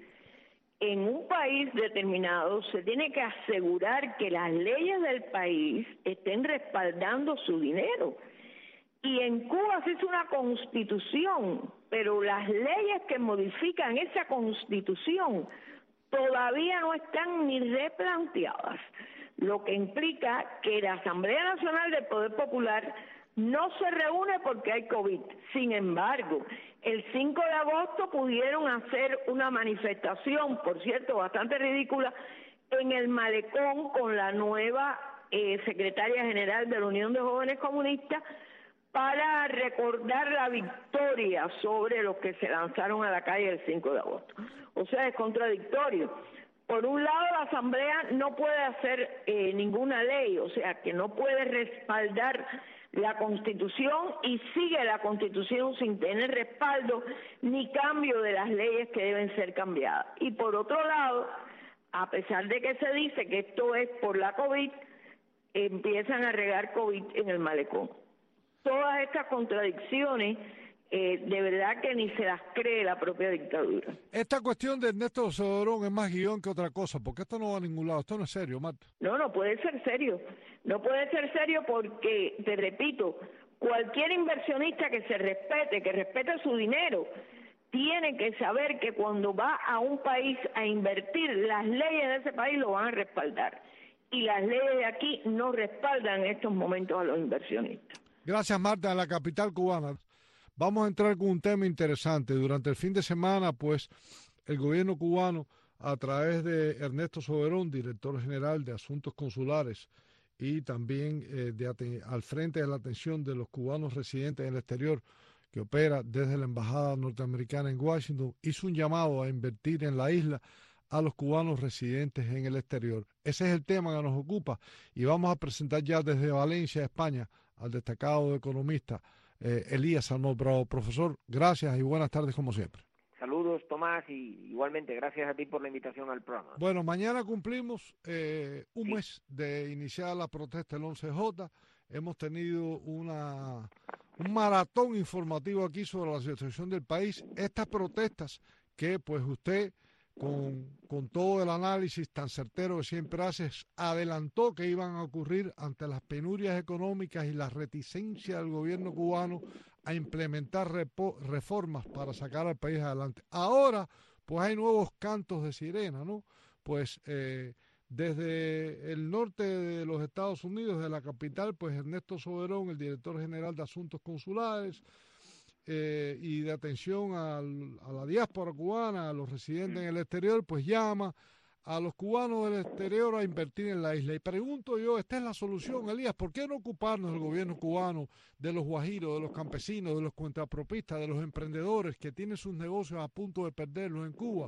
en un país determinado se tiene que asegurar que las leyes del país estén respaldando su dinero. Y en Cuba se hizo una constitución, pero las leyes que modifican esa constitución todavía no están ni replanteadas, lo que implica que la Asamblea Nacional del Poder Popular no se reúne porque hay COVID. Sin embargo, el cinco de agosto pudieron hacer una manifestación, por cierto, bastante ridícula, en el Malecón con la nueva eh, secretaria general de la Unión de Jóvenes Comunistas, para recordar la victoria sobre los que se lanzaron a la calle el cinco de agosto. O sea, es contradictorio. Por un lado, la Asamblea no puede hacer eh, ninguna ley, o sea, que no puede respaldar la Constitución y sigue la Constitución sin tener respaldo ni cambio de las leyes que deben ser cambiadas. Y por otro lado, a pesar de que se dice que esto es por la COVID, empiezan a regar COVID en el malecón. Todas estas contradicciones, eh, de verdad que ni se las cree la propia dictadura. Esta cuestión de Ernesto Soberón es más guión que otra cosa, porque esto no va a ningún lado, esto no es serio, Marta. No, no puede ser serio, no puede ser serio porque, te repito, cualquier inversionista que se respete, que respete su dinero, tiene que saber que cuando va a un país a invertir, las leyes de ese país lo van a respaldar. Y las leyes de aquí no respaldan en estos momentos a los inversionistas. Gracias, Marta, en la capital cubana. Vamos a entrar con un tema interesante. Durante el fin de semana, pues, el gobierno cubano, a través de Ernesto Soberón, director general de Asuntos Consulares, y también eh, de, al frente de la atención de los cubanos residentes en el exterior, que opera desde la Embajada Norteamericana en Washington, hizo un llamado a invertir en la isla a los cubanos residentes en el exterior. Ese es el tema que nos ocupa y vamos a presentar ya desde Valencia, España, al destacado economista eh, Elías Arnaud Bravo. Profesor, gracias y buenas tardes como siempre. Saludos, Tomás, y igualmente gracias a ti por la invitación al programa. Bueno, mañana cumplimos eh, un sí. mes de iniciar la protesta del once J. Hemos tenido una, un maratón informativo aquí sobre la situación del país. Estas protestas que pues usted, con, con todo el análisis tan certero que siempre haces, adelantó que iban a ocurrir ante las penurias económicas y la reticencia del gobierno cubano a implementar repo, reformas para sacar al país adelante. Ahora, pues hay nuevos cantos de sirena, ¿no? Pues eh, desde el norte de los Estados Unidos, de la capital, pues Ernesto Soberón, el director general de Asuntos Consulares eh, y de atención al, a la diáspora cubana, a los residentes en el exterior, pues llama a los cubanos del exterior a invertir en la isla. Y pregunto yo, ¿esta es la solución, Elías? ¿Por qué no ocuparnos el gobierno cubano de los guajiros, de los campesinos, de los cuentapropistas, de los emprendedores que tienen sus negocios a punto de perderlos en Cuba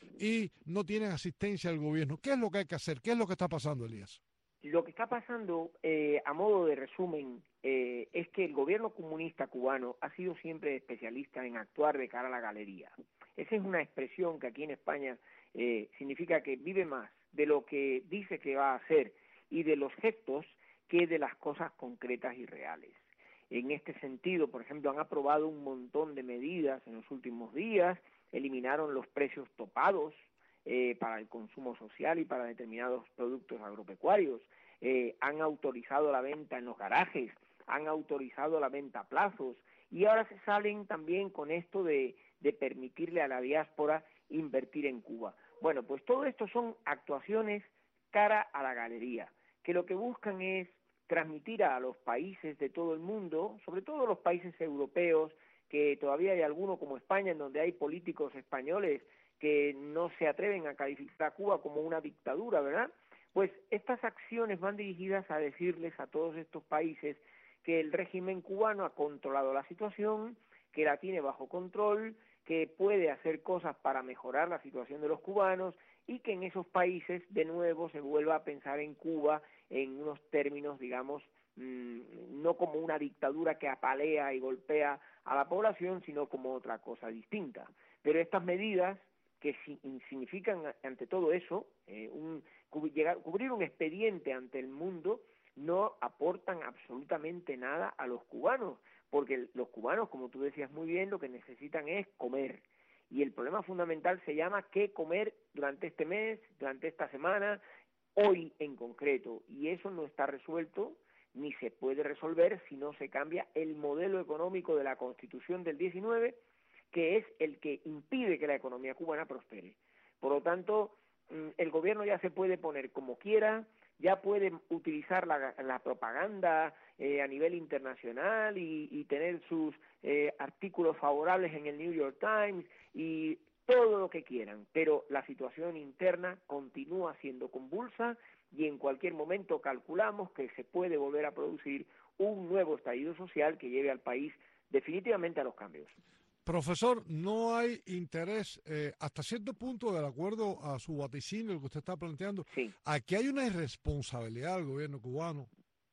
y no tienen asistencia del gobierno? ¿Qué es lo que hay que hacer? ¿Qué es lo que está pasando, Elías? Lo que está pasando, eh, a modo de resumen, eh, es que el gobierno comunista cubano ha sido siempre especialista en actuar de cara a la galería. Esa es una expresión que aquí en España eh, significa que vive más de lo que dice que va a hacer y de los gestos que de las cosas concretas y reales. En este sentido, por ejemplo, han aprobado un montón de medidas en los últimos días, eliminaron los precios topados eh, para el consumo social y para determinados productos agropecuarios, eh, han autorizado la venta en los garajes, han autorizado la venta a plazos y ahora se salen también con esto de, de permitirle a la diáspora invertir en Cuba. Bueno, pues todo esto son actuaciones cara a la galería, que lo que buscan es transmitir a los países de todo el mundo, sobre todo los países europeos, que todavía hay algunos como España, en donde hay políticos españoles que no se atreven a calificar a Cuba como una dictadura, ¿verdad? Pues estas acciones van dirigidas a decirles a todos estos países que el régimen cubano ha controlado la situación, que la tiene bajo control, que puede hacer cosas para mejorar la situación de los cubanos y que en esos países de nuevo se vuelva a pensar en Cuba en unos términos, digamos, mmm, no como una dictadura que apalea y golpea a la población, sino como otra cosa distinta. Pero estas medidas que si, significan ante todo eso, eh, un, cub, llegar, cubrir un expediente ante el mundo, no aportan absolutamente nada a los cubanos, porque los cubanos, como tú decías muy bien, lo que necesitan es comer. Y el problema fundamental se llama qué comer durante este mes, durante esta semana, hoy en concreto. Y eso no está resuelto, ni se puede resolver si no se cambia el modelo económico de la Constitución del diecinueve, que es el que impide que la economía cubana prospere. Por lo tanto, el gobierno ya se puede poner como quiera, ya puede utilizar la, la propaganda eh, a nivel internacional y, y tener sus eh, artículos favorables en el New York Times y todo lo que quieran, pero la situación interna continúa siendo convulsa y en cualquier momento calculamos que se puede volver a producir un nuevo estallido social que lleve al país definitivamente a los cambios. Profesor, no hay interés, eh, hasta cierto punto, de acuerdo a su vaticinio, que usted está planteando, sí. Aquí hay una irresponsabilidad del gobierno cubano.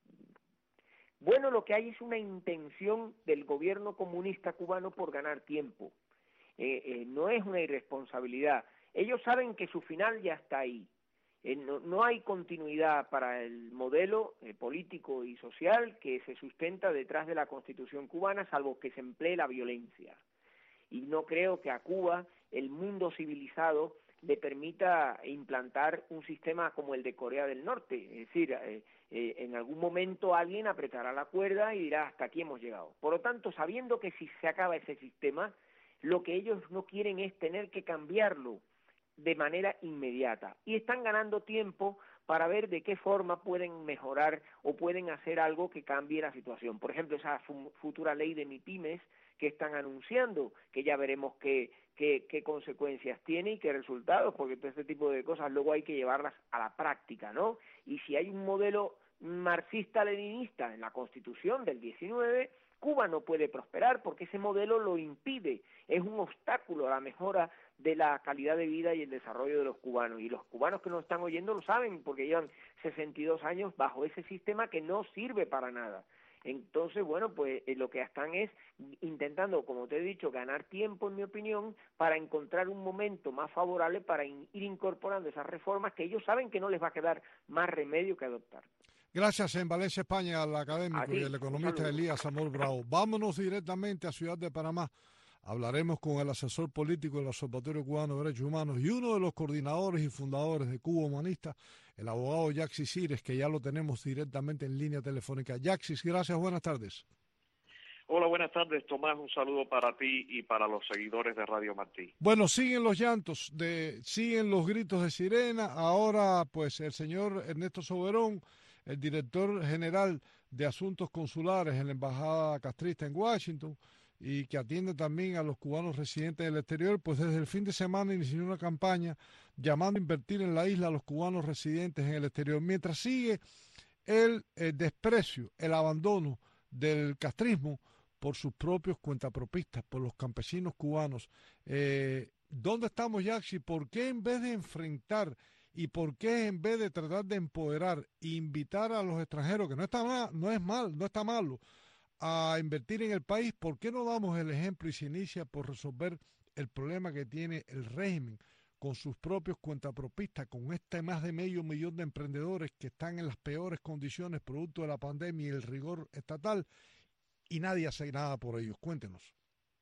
Bueno, lo que hay es una intención del gobierno comunista cubano por ganar tiempo. Eh, eh, no es una irresponsabilidad. Ellos saben que su final ya está ahí. Eh, no, no hay continuidad para el modelo eh, político y social que se sustenta detrás de la Constitución cubana, salvo que se emplee la violencia. Y no creo que a Cuba el mundo civilizado le permita implantar un sistema como el de Corea del Norte. Es decir, eh, eh, en algún momento alguien apretará la cuerda y dirá hasta aquí hemos llegado. Por lo tanto, sabiendo que si se acaba ese sistema, lo que ellos no quieren es tener que cambiarlo de manera inmediata. Y están ganando tiempo para ver de qué forma pueden mejorar o pueden hacer algo que cambie la situación. Por ejemplo, esa futura ley de MIPYMES que están anunciando, que ya veremos qué, qué, qué consecuencias tiene y qué resultados, porque todo este tipo de cosas luego hay que llevarlas a la práctica, ¿no? Y si hay un modelo marxista-leninista en la Constitución del diecinueve, Cuba no puede prosperar porque ese modelo lo impide, es un obstáculo a la mejora de la calidad de vida y el desarrollo de los cubanos. Y los cubanos que nos están oyendo lo saben porque llevan sesenta y dos años bajo ese sistema que no sirve para nada. Entonces, bueno, pues eh, lo que están es intentando, como te he dicho, ganar tiempo, en mi opinión, para encontrar un momento más favorable para in, ir incorporando esas reformas que ellos saben que no les va a quedar más remedio que adoptar. Gracias. En Valencia, España, al académico y el economista Elías Amor Bravo. Vámonos directamente a Ciudad de Panamá. Hablaremos con el asesor político del Observatorio Cubano de Derechos Humanos y uno de los coordinadores y fundadores de Cuba Humanista, el abogado Yaxis Cires, que ya lo tenemos directamente en línea telefónica. Yaxis, gracias, buenas tardes. Hola, buenas tardes, Tomás. Un saludo para ti y para los seguidores de Radio Martí. Bueno, siguen los llantos, de, siguen los gritos de sirena. Ahora, pues, el señor Ernesto Soberón, el director general de Asuntos Consulares en la Embajada Castrista en Washington, y que atiende también a los cubanos residentes del exterior, pues desde el fin de semana inició una campaña llamando a invertir en la isla a los cubanos residentes en el exterior, mientras sigue el, el desprecio, el abandono del castrismo por sus propios cuentapropistas, por los campesinos cubanos. Eh, ¿Dónde estamos, Yaxi? ¿Por qué en vez de enfrentar y por qué en vez de tratar de empoderar e invitar a los extranjeros, que no está mal, no es mal, no está malo, a invertir en el país, ¿por qué no damos el ejemplo y se inicia por resolver el problema que tiene el régimen con sus propios cuentapropistas, con este más de medio millón de emprendedores que están en las peores condiciones producto de la pandemia y el rigor estatal, y nadie hace nada por ellos? Cuéntenos.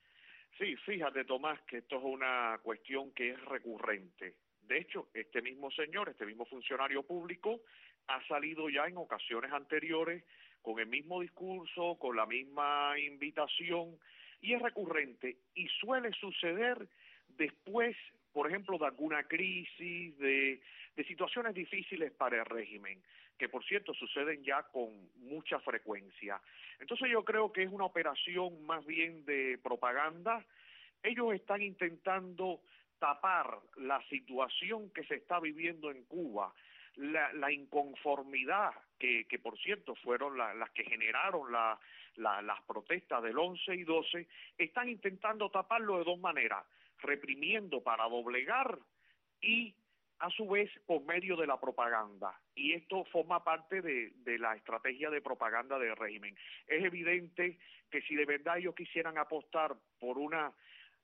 Sí, fíjate, Tomás, que esto es una cuestión que es recurrente. De hecho, este mismo señor, este mismo funcionario público, ha salido ya en ocasiones anteriores con el mismo discurso, con la misma invitación, y es recurrente, y suele suceder después, por ejemplo, de alguna crisis, de, de situaciones difíciles para el régimen, que por cierto suceden ya con mucha frecuencia. Entonces yo creo que es una operación más bien de propaganda. Ellos están intentando tapar la situación que se está viviendo en Cuba, la, la inconformidad que, que por cierto fueron la, las que generaron la, la, las protestas del once y doce, están intentando taparlo de dos maneras, reprimiendo para doblegar y a su vez por medio de la propaganda, y esto forma parte de, de la estrategia de propaganda del régimen. Es evidente que si de verdad ellos quisieran apostar por una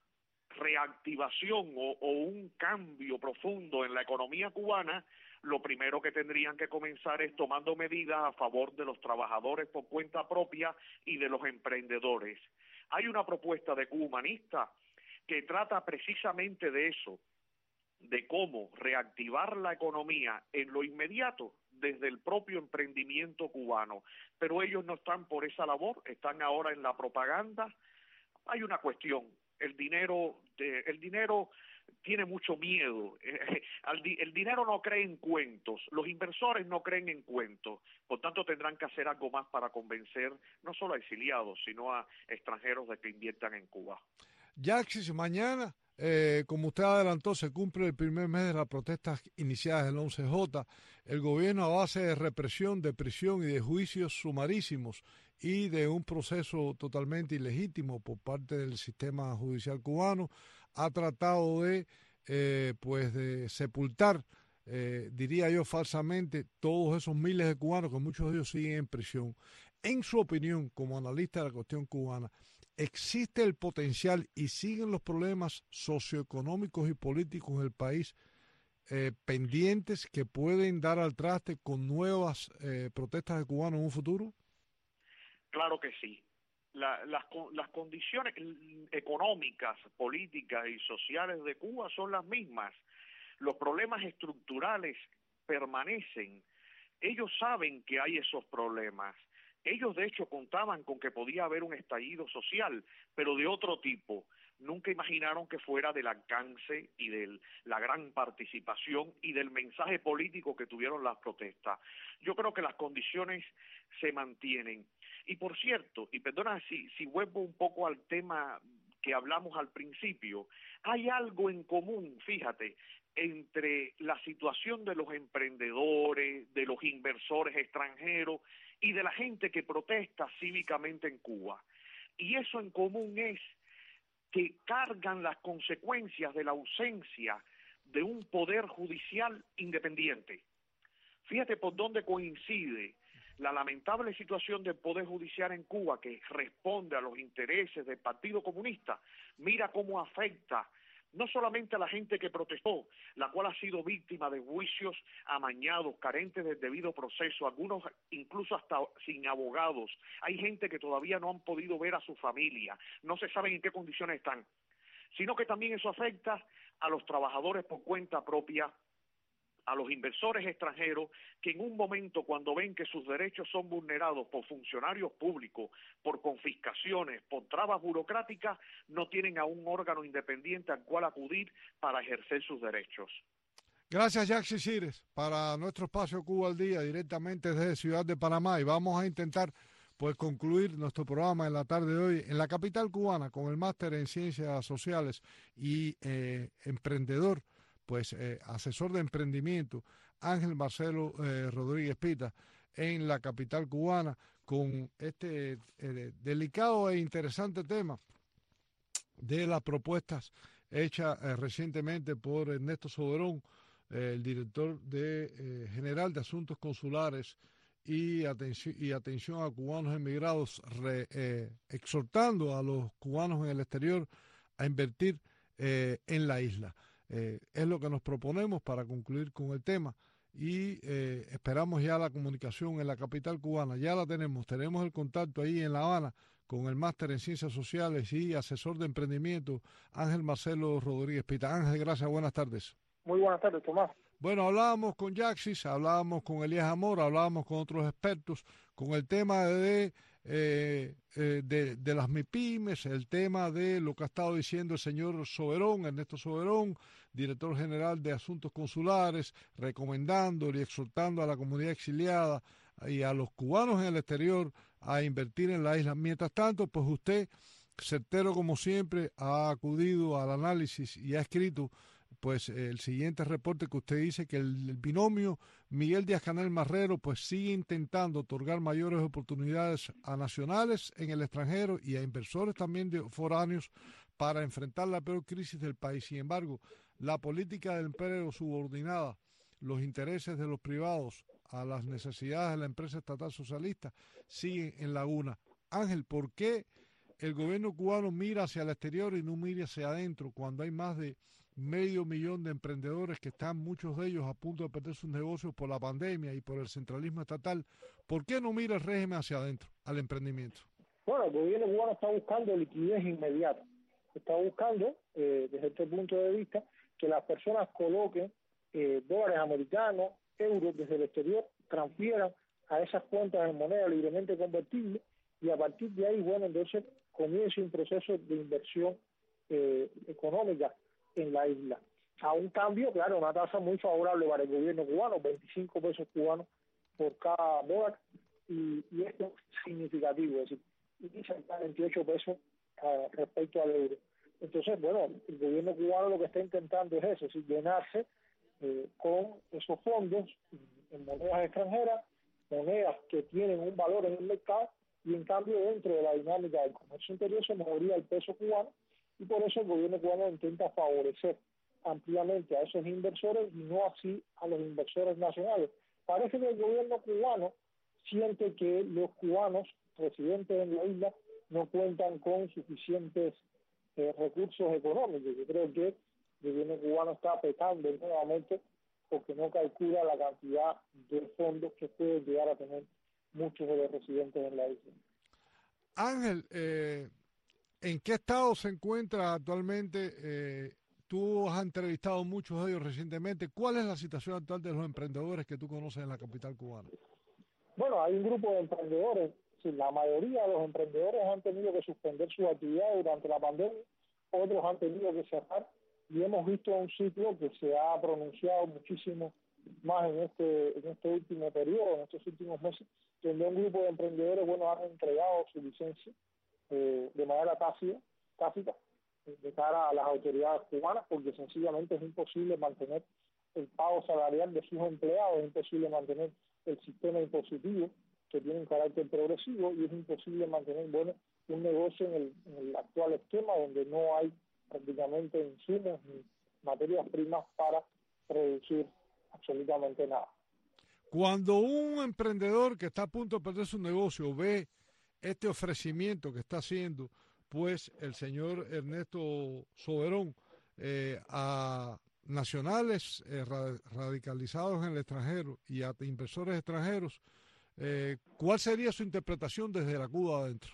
reactivación o, o un cambio profundo en la economía cubana, lo primero que tendrían que comenzar es tomando medidas a favor de los trabajadores por cuenta propia y de los emprendedores. Hay una propuesta de Cuba Humanista que trata precisamente de eso, de cómo reactivar la economía en lo inmediato desde el propio emprendimiento cubano, pero ellos no están por esa labor, están ahora en la propaganda. Hay una cuestión, el dinero, de, el dinero tiene mucho miedo, el dinero no cree en cuentos, los inversores no creen en cuentos, por tanto tendrán que hacer algo más para convencer no solo a exiliados, sino a extranjeros de que inviertan en Cuba. Yaxis, mañana, eh, como usted adelantó, se cumple el primer mes de las protestas iniciadas del once J. El gobierno, a base de represión, de prisión y de juicios sumarísimos y de un proceso totalmente ilegítimo por parte del sistema judicial cubano, ha tratado de, eh, pues de sepultar, eh, diría yo falsamente, todos esos miles de cubanos que muchos de ellos siguen en prisión. En su opinión, como analista de la cuestión cubana, ¿existe el potencial y siguen los problemas socioeconómicos y políticos del país eh, pendientes que pueden dar al traste con nuevas eh, protestas de cubanos en un futuro? Claro que sí. La, las, las condiciones económicas, políticas y sociales de Cuba son las mismas. Los problemas estructurales permanecen. Ellos saben que hay esos problemas. Ellos, de hecho, contaban con que podía haber un estallido social, pero de otro tipo. Nunca imaginaron que fuera del alcance y de la gran participación y del mensaje político que tuvieron las protestas. Yo creo que las condiciones se mantienen. Y por cierto, y perdona si, si vuelvo un poco al tema que hablamos al principio, hay algo en común, fíjate, entre la situación de los emprendedores, de los inversores extranjeros y de la gente que protesta cívicamente en Cuba. Y eso en común es que cargan las consecuencias de la ausencia de un poder judicial independiente. Fíjate por dónde coincide la lamentable situación del poder judicial en Cuba, que responde a los intereses del Partido Comunista. Mira cómo afecta no solamente a la gente que protestó, la cual ha sido víctima de juicios amañados, carentes del debido proceso, algunos incluso hasta sin abogados. Hay gente que todavía no han podido ver a su familia, no se sabe en qué condiciones están, sino que también eso afecta a los trabajadores por cuenta propia, a los inversores extranjeros que en un momento cuando ven que sus derechos son vulnerados por funcionarios públicos, por confiscaciones, por trabas burocráticas, no tienen a un órgano independiente al cual acudir para ejercer sus derechos. Gracias, Yaxi Cires, para nuestro espacio Cuba al Día, directamente desde Ciudad de Panamá, y vamos a intentar pues concluir nuestro programa en la tarde de hoy en la capital cubana con el máster en Ciencias Sociales y eh, emprendedor, pues eh, asesor de emprendimiento, Ángel Marcelo eh, Rodríguez Pita, en la capital cubana, con este eh, delicado e interesante tema de las propuestas hechas eh, recientemente por Ernesto Soberón, eh, el director de, eh, general de Asuntos Consulares y atención, y atención a cubanos emigrados, re, eh, exhortando a los cubanos en el exterior a invertir eh, en la isla. Eh, es lo que nos proponemos para concluir con el tema y eh, esperamos ya la comunicación en la capital cubana. Ya la tenemos, tenemos el contacto ahí en La Habana con el máster en Ciencias Sociales y asesor de emprendimiento Ángel Marcelo Rodríguez Pita. Ángel, gracias, buenas tardes. Muy buenas tardes, Tomás. Bueno, hablábamos con Yaxis, hablábamos con Elías Amor, hablábamos con otros expertos con el tema de Eh, eh, de, de las MIPYMES, el tema de lo que ha estado diciendo el señor Soberón, Ernesto Soberón, director general de Asuntos Consulares, recomendándole y exhortando a la comunidad exiliada y a los cubanos en el exterior a invertir en la isla. Mientras tanto, pues usted, certero como siempre, ha acudido al análisis y ha escrito pues el siguiente reporte que usted dice que el, el binomio Miguel Díaz-Canel Marrero pues sigue intentando otorgar mayores oportunidades a nacionales en el extranjero y a inversores también de foráneos para enfrentar la peor crisis del país. Sin embargo, la política del empleo subordinada, los intereses de los privados a las necesidades de la empresa estatal socialista siguen en laguna. Ángel, ¿por qué el gobierno cubano mira hacia el exterior y no mira hacia adentro cuando hay más de medio millón de emprendedores que están, muchos de ellos, a punto de perder sus negocios por la pandemia y por el centralismo estatal? ¿Por qué no mira el régimen hacia adentro, al emprendimiento? Bueno, el gobierno cubano está buscando liquidez inmediata. Está buscando, eh, desde este punto de vista, que las personas coloquen eh, dólares americanos, euros desde el exterior, transfieran a esas cuentas en moneda libremente convertible y a partir de ahí, bueno, entonces comienza un proceso de inversión eh, económica en la isla. A un cambio, claro, una tasa muy favorable para el gobierno cubano, veinticinco pesos cubanos por cada dólar, y, y esto es significativo, es decir, y veintiocho pesos uh, respecto al euro. Entonces, bueno, el gobierno cubano lo que está intentando es eso, es decir, llenarse eh, con esos fondos en monedas extranjeras, monedas que tienen un valor en el mercado, y en cambio dentro de la dinámica del comercio interior se movería el peso cubano, y por eso el gobierno cubano intenta favorecer ampliamente a esos inversores y no así a los inversores nacionales. Parece que el gobierno cubano siente que los cubanos residentes en la isla no cuentan con suficientes eh, recursos económicos. Yo creo que el gobierno cubano está pecando nuevamente porque no calcula la cantidad de fondos que pueden llegar a tener muchos de los residentes en la isla. Ángel, eh, ¿en qué estado se encuentra actualmente? Eh, tú has entrevistado muchos de ellos recientemente. ¿Cuál es la situación actual de los emprendedores que tú conoces en la capital cubana? Bueno, hay un grupo de emprendedores. Sí, la mayoría de los emprendedores han tenido que suspender su actividad durante la pandemia, otros han tenido que cerrar, y hemos visto un ciclo que se ha pronunciado muchísimo más en este en este último periodo, en estos últimos meses, donde un grupo de emprendedores, bueno, han entregado su licencia eh, de manera tácita, tácita de cara a las autoridades cubanas, porque sencillamente es imposible mantener el pago salarial de sus empleados, es imposible mantener el sistema impositivo que tiene un carácter progresivo, y es imposible mantener, bueno, un negocio en el, en el actual esquema donde no hay prácticamente insumos ni materias primas para producir absolutamente nada. Cuando un emprendedor que está a punto de perder su negocio ve este ofrecimiento que está haciendo, pues el señor Ernesto Soberón, eh, a nacionales eh, radicalizados en el extranjero y a inversores extranjeros, eh, ¿cuál sería su interpretación desde la Cuba adentro?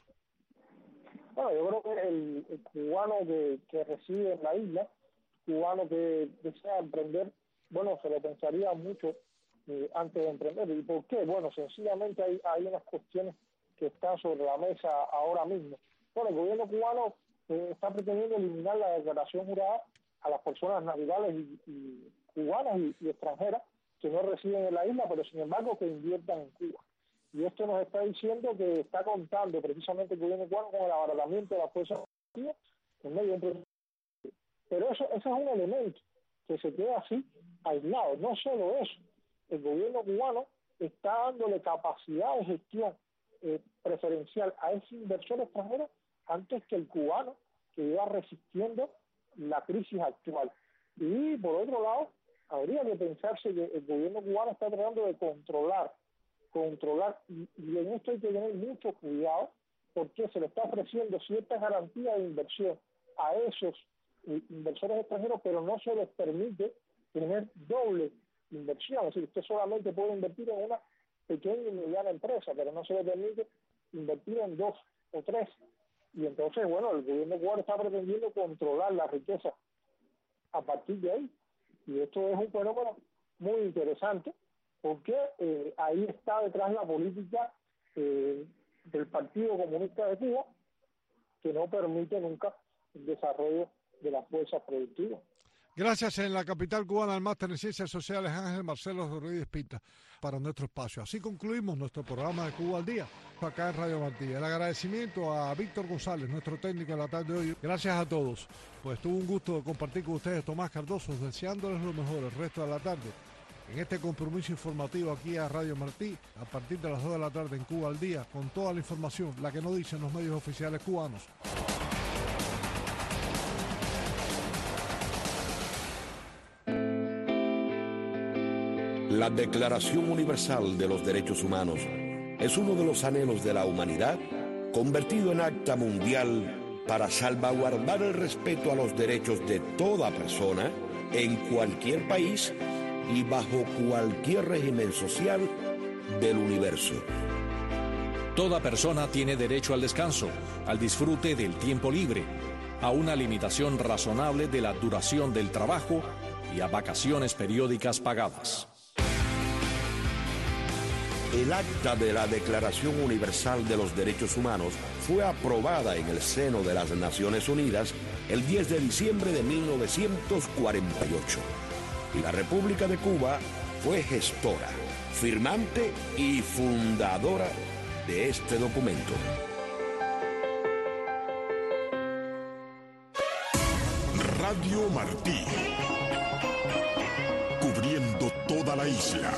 Bueno, yo creo que el, el cubano que, que reside en la isla, cubano que desea emprender, bueno, se lo pensaría mucho eh, antes de emprender. ¿Y por qué? Bueno, sencillamente hay, hay unas cuestiones que están sobre la mesa ahora mismo. Bueno, el gobierno cubano eh, está pretendiendo eliminar la declaración jurada a las personas naturales y, y cubanas y, y extranjeras que no residen en la isla, pero sin embargo que inviertan en Cuba. Y esto nos está diciendo que está contando precisamente el gobierno cubano con el abaratamiento de las fuerzas activas en medio de un proceso. Pero eso, ese es un elemento que se queda así aislado. No solo eso, el gobierno cubano está dándole capacidad de gestión eh, preferencial a ese inversor extranjero antes que el cubano, que iba resistiendo la crisis actual. Y por otro lado, habría que pensarse que el gobierno cubano está tratando de controlar controlar, y, y en esto hay que tener mucho cuidado, porque se le está ofreciendo ciertas garantías de inversión a esos eh, inversores extranjeros, pero no se les permite tener doble inversión. Es decir, usted solamente puede invertir en una pequeña y mediana empresa, pero no se le permite invertir en dos o tres. Y entonces, bueno, el gobierno cubano está pretendiendo controlar la riqueza a partir de ahí. Y esto es un fenómeno muy interesante, porque eh, ahí está detrás la política eh, del Partido Comunista de Cuba, que no permite nunca el desarrollo de las fuerzas productivas. Gracias. En la capital cubana, el máster en Ciencias Sociales, Ángel Marcelo Rodríguez Pinta, para nuestro espacio. Así concluimos nuestro programa de Cuba al Día, acá en Radio Martí. El agradecimiento a Víctor González, nuestro técnico en la tarde de hoy. Gracias a todos. Pues tuvo un gusto compartir con ustedes, Tomás Cardoso, deseándoles lo mejor el resto de la tarde en este compromiso informativo aquí a Radio Martí, a partir de las dos de la tarde en Cuba al Día, con toda la información, la que no dicen los medios oficiales cubanos. La Declaración Universal de los Derechos Humanos es uno de los anhelos de la humanidad, convertido en acta mundial para salvaguardar el respeto a los derechos de toda persona en cualquier país y bajo cualquier régimen social del universo. Toda persona tiene derecho al descanso, al disfrute del tiempo libre, a una limitación razonable de la duración del trabajo y a vacaciones periódicas pagadas. El acta de la Declaración Universal de los Derechos Humanos fue aprobada en el seno de las Naciones Unidas el diez de diciembre de mil novecientos cuarenta y ocho. Y la República de Cuba fue gestora, firmante y fundadora de este documento. Radio Martí, cubriendo toda la isla.